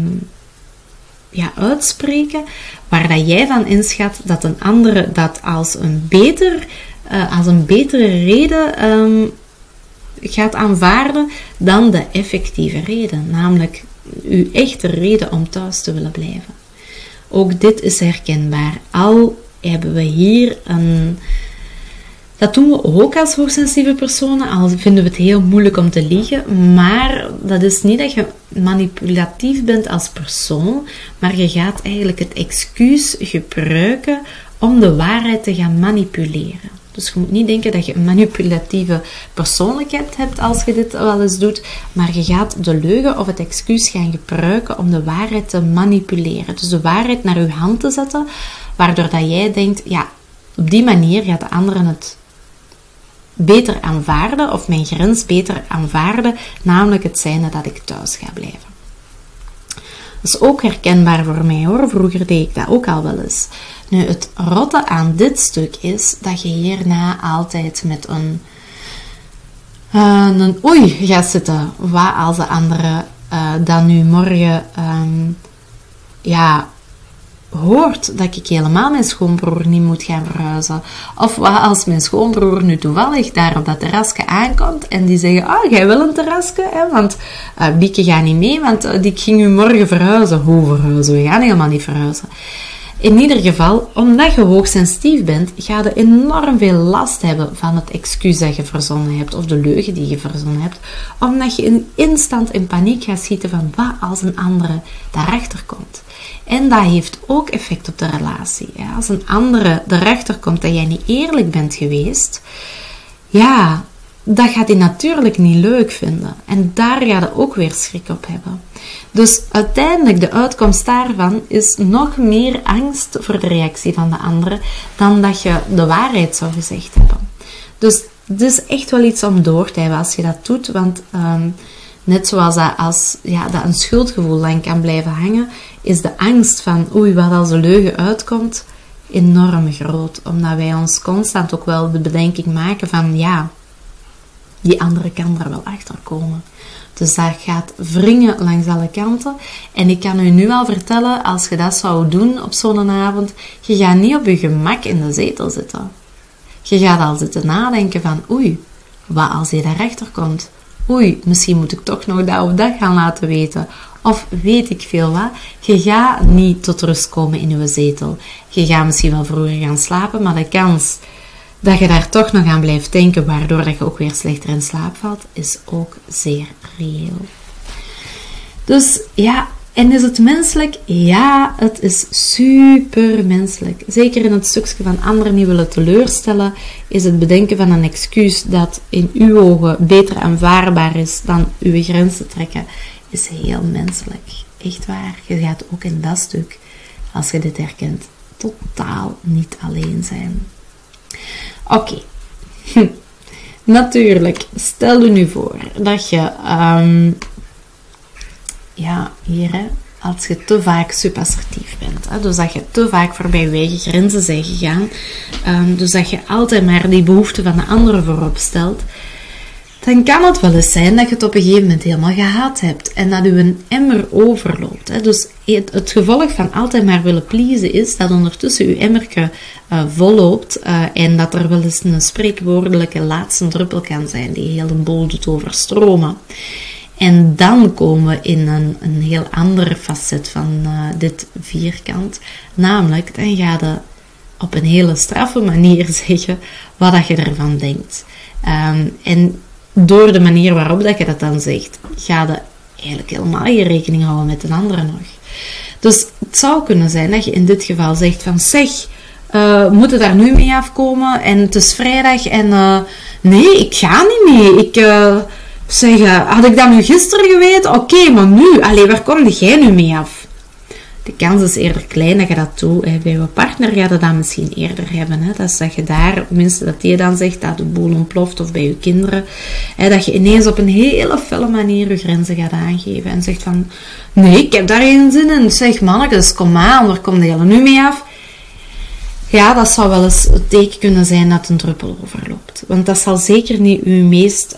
uitspreken, waar dat jij van inschat dat een andere dat als een betere reden gaat aanvaarden dan de effectieve reden. Namelijk uw echte reden om thuis te willen blijven. Ook dit is herkenbaar. Al hebben we hier een... Dat doen we ook als hoogsensitieve personen, al vinden we het heel moeilijk om te liegen, maar dat is niet dat je manipulatief bent als persoon, maar je gaat eigenlijk het excuus gebruiken om de waarheid te gaan manipuleren. Dus je moet niet denken dat je een manipulatieve persoonlijkheid hebt als je dit wel eens doet, maar je gaat de leugen of het excuus gaan gebruiken om de waarheid te manipuleren. Dus de waarheid naar je hand te zetten, waardoor dat jij denkt, op die manier gaat de anderen het beter aanvaarden, of mijn grens beter aanvaarden, namelijk het zijnde dat ik thuis ga blijven. Dat is ook herkenbaar voor mij hoor, vroeger deed ik dat ook al wel eens. Nu, het rotte aan dit stuk is dat je hierna altijd met een oei gaat zitten. Wat als de andere dan nu morgen hoort dat ik helemaal mijn schoonbroer niet moet gaan verhuizen. Of wat als mijn schoonbroer nu toevallig daar op dat terrasje aankomt en die zeggen, jij wil een terrasje, hè? Want Bieke gaat niet mee, want ik ging u morgen verhuizen. Hoe verhuizen? We gaan helemaal niet verhuizen. In ieder geval, omdat je hoogsensitief bent, ga je enorm veel last hebben van het excuus dat je verzonnen hebt, of de leugen die je verzonnen hebt, omdat je instant in paniek gaat schieten van wat als een andere daarachter komt. En dat heeft ook effect op de relatie. Ja? Als een andere erachter komt dat jij niet eerlijk bent geweest, dat gaat hij natuurlijk niet leuk vinden. En daar ga je ook weer schrik op hebben. Dus uiteindelijk, de uitkomst daarvan is nog meer angst voor de reactie van de andere dan dat je de waarheid zou gezegd hebben. Dus het is echt wel iets om door te hebben als je dat doet, want net zoals dat een schuldgevoel lang kan blijven hangen, is de angst van oei, wat als de leugen uitkomt, enorm groot. Omdat wij ons constant ook wel de bedenking maken van die andere kan er wel achter komen. Dus dat gaat wringen langs alle kanten. En ik kan u nu al vertellen, als je dat zou doen op zo'n avond, je gaat niet op je gemak in de zetel zitten. Je gaat al zitten nadenken van oei, wat als hij daarachter komt? Oei, misschien moet ik toch nog dat of dat gaan laten weten. Of weet ik veel wat. Je gaat niet tot rust komen in je zetel. Je gaat misschien wel vroeger gaan slapen, maar de kans dat je daar toch nog aan blijft denken, waardoor dat je ook weer slechter in slaap valt, is ook zeer reëel. Dus en is het menselijk? Ja, het is super menselijk. Zeker in het stukje van anderen niet willen teleurstellen, is het bedenken van een excuus dat in uw ogen beter aanvaardbaar is dan uw grenzen trekken, is heel menselijk. Echt waar. Je gaat ook in dat stuk, als je dit herkent, totaal niet alleen zijn. Oké. Natuurlijk, stel je nu voor dat je, als je te vaak subassertief bent, hè, dus dat je te vaak voorbij je eigen grenzen bent gegaan, dus dat je altijd maar die behoeften van de anderen voorop stelt, dan kan het wel eens zijn dat je het op een gegeven moment helemaal gehad hebt en dat je een emmer overloopt. Hè. Dus het gevolg van altijd maar willen pleasen is dat ondertussen je emmerke volloopt en dat er wel eens een spreekwoordelijke laatste druppel kan zijn die heel een boel doet overstromen. En dan komen we in een heel andere facet van dit vierkant. Namelijk, dan ga je op een hele straffe manier zeggen wat je ervan denkt. En door de manier waarop dat je dat dan zegt, ga je eigenlijk helemaal geen rekening houden met een andere nog. Dus het zou kunnen zijn dat je in dit geval zegt van, zeg, moet je daar nu mee afkomen? En het is vrijdag en nee, ik ga niet mee. Zeg, had ik dat nu gisteren geweten? Oké, maar nu, waar kom jij nu mee af? De kans is eerder klein dat je dat doet. Hè. Bij je partner ga je dat misschien eerder hebben. Hè. Dat je daar, tenminste dat die dan zegt, dat de boel ontploft, of bij je kinderen. Hè, dat je ineens op een hele felle manier je grenzen gaat aangeven. En zegt van, nee, ik heb daar geen zin in. Zeg, mannetjes, kom aan, waar kom je nu mee af? Ja, dat zou wel eens het teken kunnen zijn dat een druppel overloopt. Want dat zal zeker niet uw meest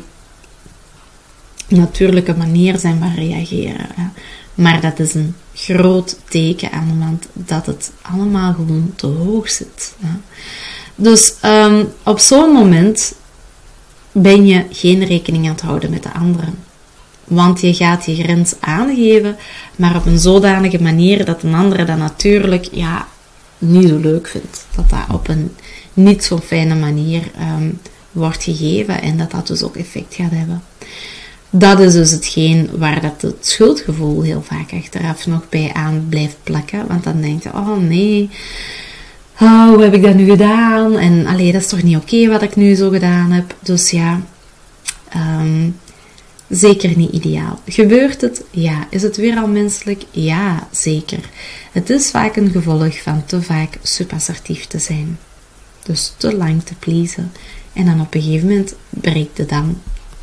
natuurlijke manier zijn van reageren. Hè. Maar dat is een groot teken aan de wand dat het allemaal gewoon te hoog zit. Hè. Dus op zo'n moment ben je geen rekening aan het houden met de anderen. Want je gaat je grens aangeven, maar op een zodanige manier dat een andere dat natuurlijk niet zo leuk vindt. Dat dat op een niet zo fijne manier wordt gegeven en dat dus ook effect gaat hebben. Dat is dus hetgeen waar dat het schuldgevoel heel vaak achteraf nog bij aan blijft plakken. Want dan denk je, oh nee, hoe heb ik dat nu gedaan? En dat is toch niet oké wat ik nu zo gedaan heb. Dus ja, zeker niet ideaal. Gebeurt het? Ja. Is het weer al menselijk? Ja, zeker. Het is vaak een gevolg van te vaak subassertief te zijn. Dus te lang te pleasen. En dan op een gegeven moment breekt het dan.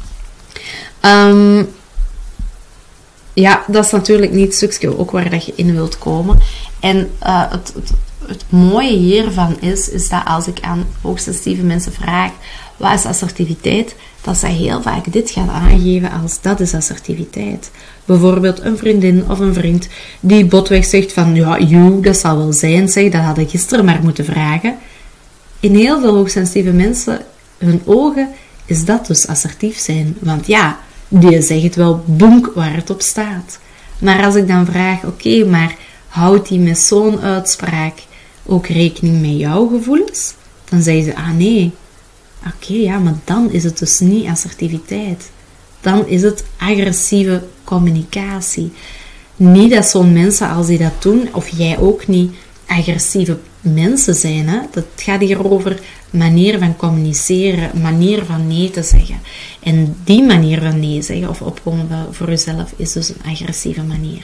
Dat is natuurlijk niet het stukje ook waar dat je in wilt komen. En het mooie hiervan is dat als ik aan hoogsensitieve mensen vraag, wat is assertiviteit? Dat zij heel vaak dit gaan aangeven als dat is assertiviteit. Bijvoorbeeld een vriendin of een vriend die botweg zegt van, dat zal wel zijn, zeg, dat had ik gisteren maar moeten vragen. In heel veel hoogsensitieve mensen, hun ogen, is dat dus assertief zijn. Want die zegt het wel boenk waar het op staat. Maar als ik dan vraag, oké, maar houdt die met zo'n uitspraak ook rekening met jouw gevoelens? Dan zeggen ze, nee. Oké, maar dan is het dus niet assertiviteit. Dan is het agressieve communicatie. Niet dat zo'n mensen, als die dat doen, of jij ook niet, agressieve mensen zijn. Hè? Dat gaat hier over manier van communiceren, manier van nee te zeggen. En die manier van nee zeggen, of opkomen voor jezelf, is dus een agressieve manier.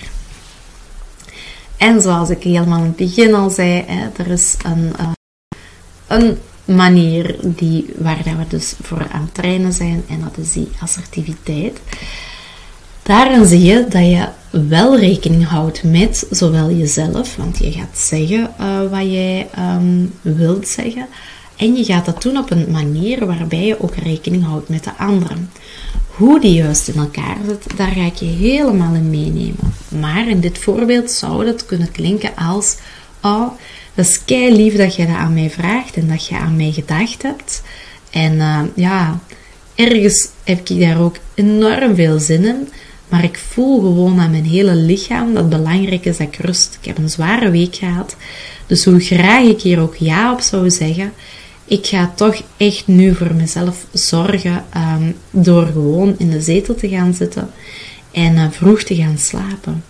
En zoals ik helemaal in het begin al zei, er is een manier waar we dus voor aan het trainen zijn, en dat is die assertiviteit. Daarin zie je dat je wel rekening houdt met zowel jezelf, want je gaat zeggen wat jij wilt zeggen, en je gaat dat doen op een manier waarbij je ook rekening houdt met de anderen. Hoe die juist in elkaar zit, daar ga ik je helemaal in meenemen. Maar in dit voorbeeld zou het kunnen klinken als, dat is kei lief dat je dat aan mij vraagt en dat je aan mij gedacht hebt. En ergens heb ik daar ook enorm veel zin in. Maar ik voel gewoon aan mijn hele lichaam dat het belangrijk is dat ik rust. Ik heb een zware week gehad. Dus hoe graag ik hier ook ja op zou zeggen, ik ga toch echt nu voor mezelf zorgen door gewoon in de zetel te gaan zitten en vroeg te gaan slapen.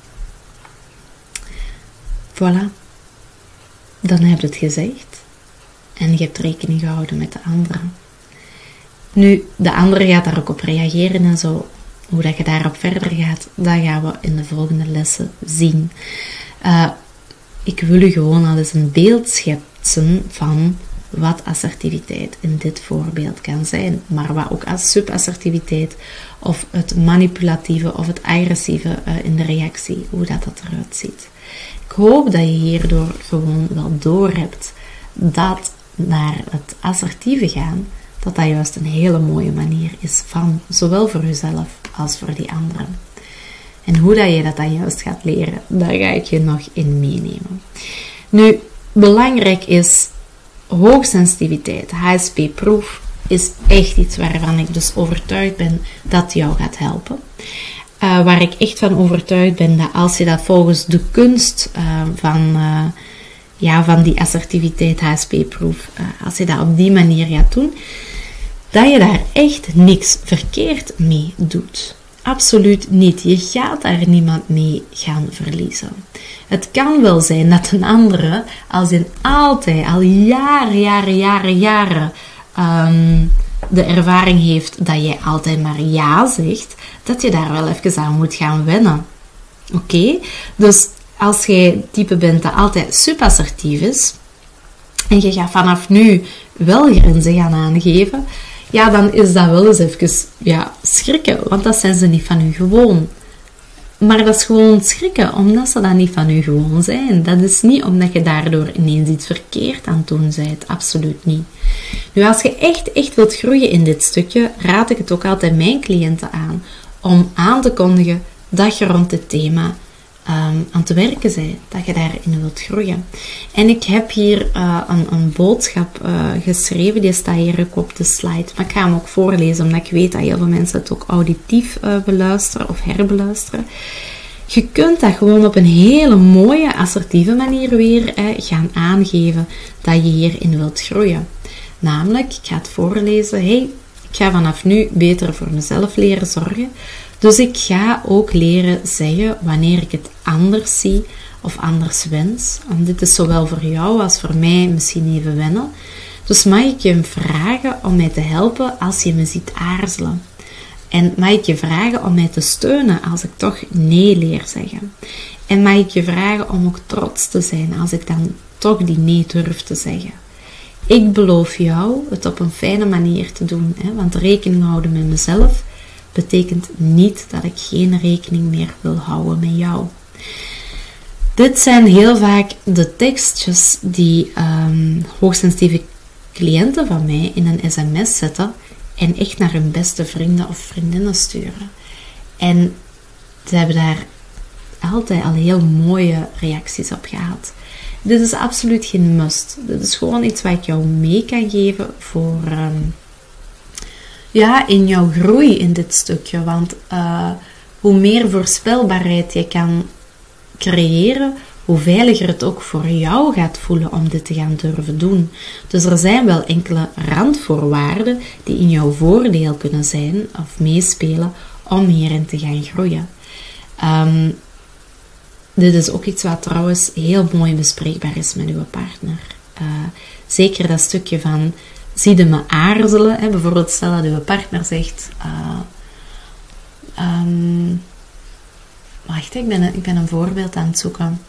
Voilà. Dan heb je het gezegd. En je hebt rekening gehouden met de anderen. Nu, de andere gaat daar ook op reageren en zo. Hoe dat je daarop verder gaat, dat gaan we in de volgende lessen zien. Ik wil u gewoon al eens een beeld schetsen van wat assertiviteit in dit voorbeeld kan zijn, maar wat ook als subassertiviteit of het manipulatieve of het agressieve in de reactie, hoe dat eruit ziet. Ik hoop dat je hierdoor gewoon wel doorhebt dat naar het assertieve gaan, dat juist een hele mooie manier is van zowel voor jezelf als voor die anderen. En hoe dat je dat dan juist gaat leren, daar ga ik je nog in meenemen. Nu, belangrijk is hoogsensitiviteit, HSP-proof, is echt iets waarvan ik dus overtuigd ben dat jou gaat helpen. Waar ik echt van overtuigd ben dat als je dat volgens de kunst van die assertiviteit, HSP-proof, als je dat op die manier gaat doen, dat je daar echt niks verkeerd mee doet. Absoluut niet. Je gaat daar niemand mee gaan verliezen. Het kan wel zijn dat een andere, als in altijd, al jaren, de ervaring heeft dat jij altijd maar ja zegt, dat je daar wel even aan moet gaan wennen. Oké? Dus als jij type bent dat altijd subassertief is, en je gaat vanaf nu wel grenzen gaan aangeven, ja, dan is dat wel eens even schrikken, want dat zijn ze niet van u gewoon. Maar dat is gewoon schrikken, omdat ze dat niet van u gewoon zijn. Dat is niet omdat je daardoor ineens iets verkeerd aan het doen bent. Absoluut niet. Nu, als je echt wilt groeien in dit stukje, raad ik het ook altijd mijn cliënten om aan te kondigen dat je rond dit thema aan te werken bent, dat je daarin wilt groeien. En ik heb hier een boodschap geschreven, die staat hier ook op de slide, maar ik ga hem ook voorlezen, omdat ik weet dat heel veel mensen het ook auditief beluisteren of herbeluisteren. Je kunt dat gewoon op een hele mooie, assertieve manier weer gaan aangeven dat je hierin wilt groeien. Namelijk, ik ga het voorlezen, ik ga vanaf nu beter voor mezelf leren zorgen. Dus ik ga ook leren zeggen wanneer ik het anders zie of anders wens. En dit is zowel voor jou als voor mij misschien even wennen. Dus mag ik je vragen om mij te helpen als je me ziet aarzelen. En mag ik je vragen om mij te steunen als ik toch nee leer zeggen. En mag ik je vragen om ook trots te zijn als ik dan toch die nee durf te zeggen. Ik beloof jou het op een fijne manier te doen. Want rekening houden met mezelf betekent niet dat ik geen rekening meer wil houden met jou. Dit zijn heel vaak de tekstjes die hoogsensitieve cliënten van mij in een sms zetten en echt naar hun beste vrienden of vriendinnen sturen. En ze hebben daar altijd al heel mooie reacties op gehad. Dit is absoluut geen must. Dit is gewoon iets wat ik jou mee kan geven voor in jouw groei in dit stukje. Want hoe meer voorspelbaarheid je kan creëren, hoe veiliger het ook voor jou gaat voelen om dit te gaan durven doen. Dus er zijn wel enkele randvoorwaarden die in jouw voordeel kunnen zijn of meespelen om hierin te gaan groeien. Dit is ook iets wat trouwens heel mooi bespreekbaar is met uw partner. Zeker dat stukje van zie je me aarzelen. Bijvoorbeeld stel dat uw partner zegt wacht, ik ben een voorbeeld aan het zoeken.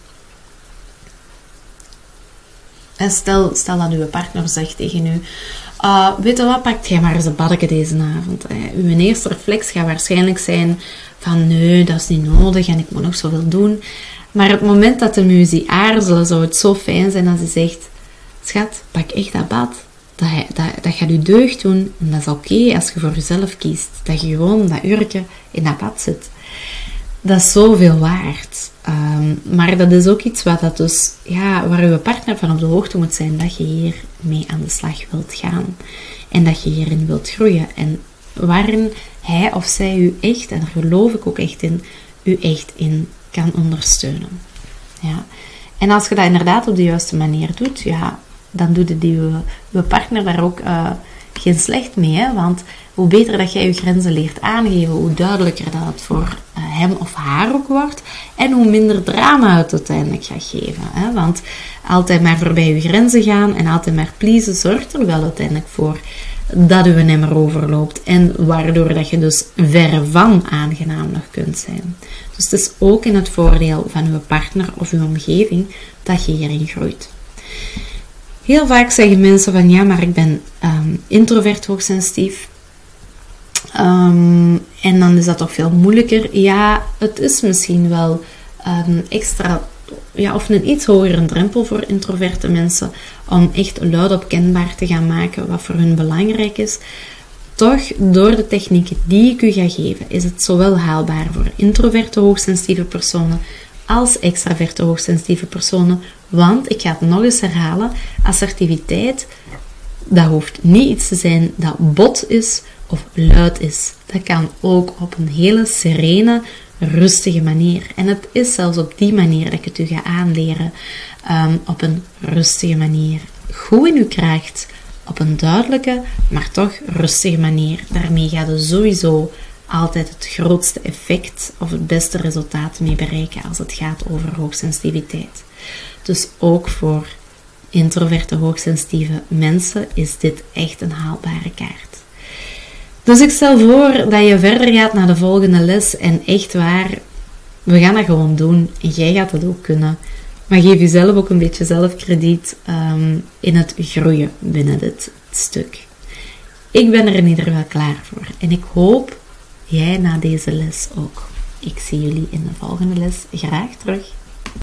Stel dat uw partner zegt tegen u, weet je wat, pakt jij maar eens een baddeke deze avond. Uw eerste reflex gaat waarschijnlijk zijn van nee, dat is niet nodig en ik moet nog zoveel doen. Maar op het moment dat de u ziet aarzelen, zou het zo fijn zijn als ze zegt, schat, pak echt dat bad. Dat gaat u deugd doen en dat is oké als je voor jezelf kiest. Dat je gewoon dat uurtje in dat bad zit. Dat is zoveel waard. Maar dat is ook iets waar uw partner van op de hoogte moet zijn dat je hier mee aan de slag wilt gaan. En dat je hierin wilt groeien. En waarin hij of zij u echt, en daar geloof ik ook echt in, u echt in kan ondersteunen. Ja. En als je dat inderdaad op de juiste manier doet, dan doet uw partner daar ook geen slecht mee. Hè? Want hoe beter dat jij je grenzen leert aangeven, hoe duidelijker dat het voor hem of haar ook wordt. En hoe minder drama het uiteindelijk gaat geven. Hè? Want altijd maar voorbij je grenzen gaan en altijd maar pleasen zorgt er wel uiteindelijk voor dat u een emmer overloopt. En waardoor dat je dus verre van aangenaam nog kunt zijn. Dus het is ook in het voordeel van uw partner of uw omgeving dat je hierin groeit. Heel vaak zeggen mensen van ja, maar ik ben introvert hoogsensitief. En dan is dat toch veel moeilijker. Ja, het is misschien wel extra, of een iets hogere drempel voor introverte mensen om echt luidop kenbaar te gaan maken wat voor hun belangrijk is. Toch, door de technieken die ik u ga geven, is het zowel haalbaar voor introverte hoogsensitieve personen als extraverte hoogsensitieve personen. Want, ik ga het nog eens herhalen, assertiviteit, dat hoeft niet iets te zijn dat bot is of luid is. Dat kan ook op een hele serene, rustige manier. En het is zelfs op die manier dat ik het u ga aanleren. Op een rustige manier. Goed in uw kracht. Op een duidelijke, maar toch rustige manier. Daarmee gaat u sowieso altijd het grootste effect of het beste resultaat mee bereiken als het gaat over hoogsensitiviteit. Dus ook voor introverte hoogsensitieve mensen is dit echt een haalbare kaart. Dus ik stel voor dat je verder gaat naar de volgende les en echt waar, we gaan dat gewoon doen en jij gaat dat ook kunnen. Maar geef jezelf ook een beetje zelfkrediet in het groeien binnen dit stuk. Ik ben er in ieder geval klaar voor en ik hoop jij na deze les ook. Ik zie jullie in de volgende les graag terug.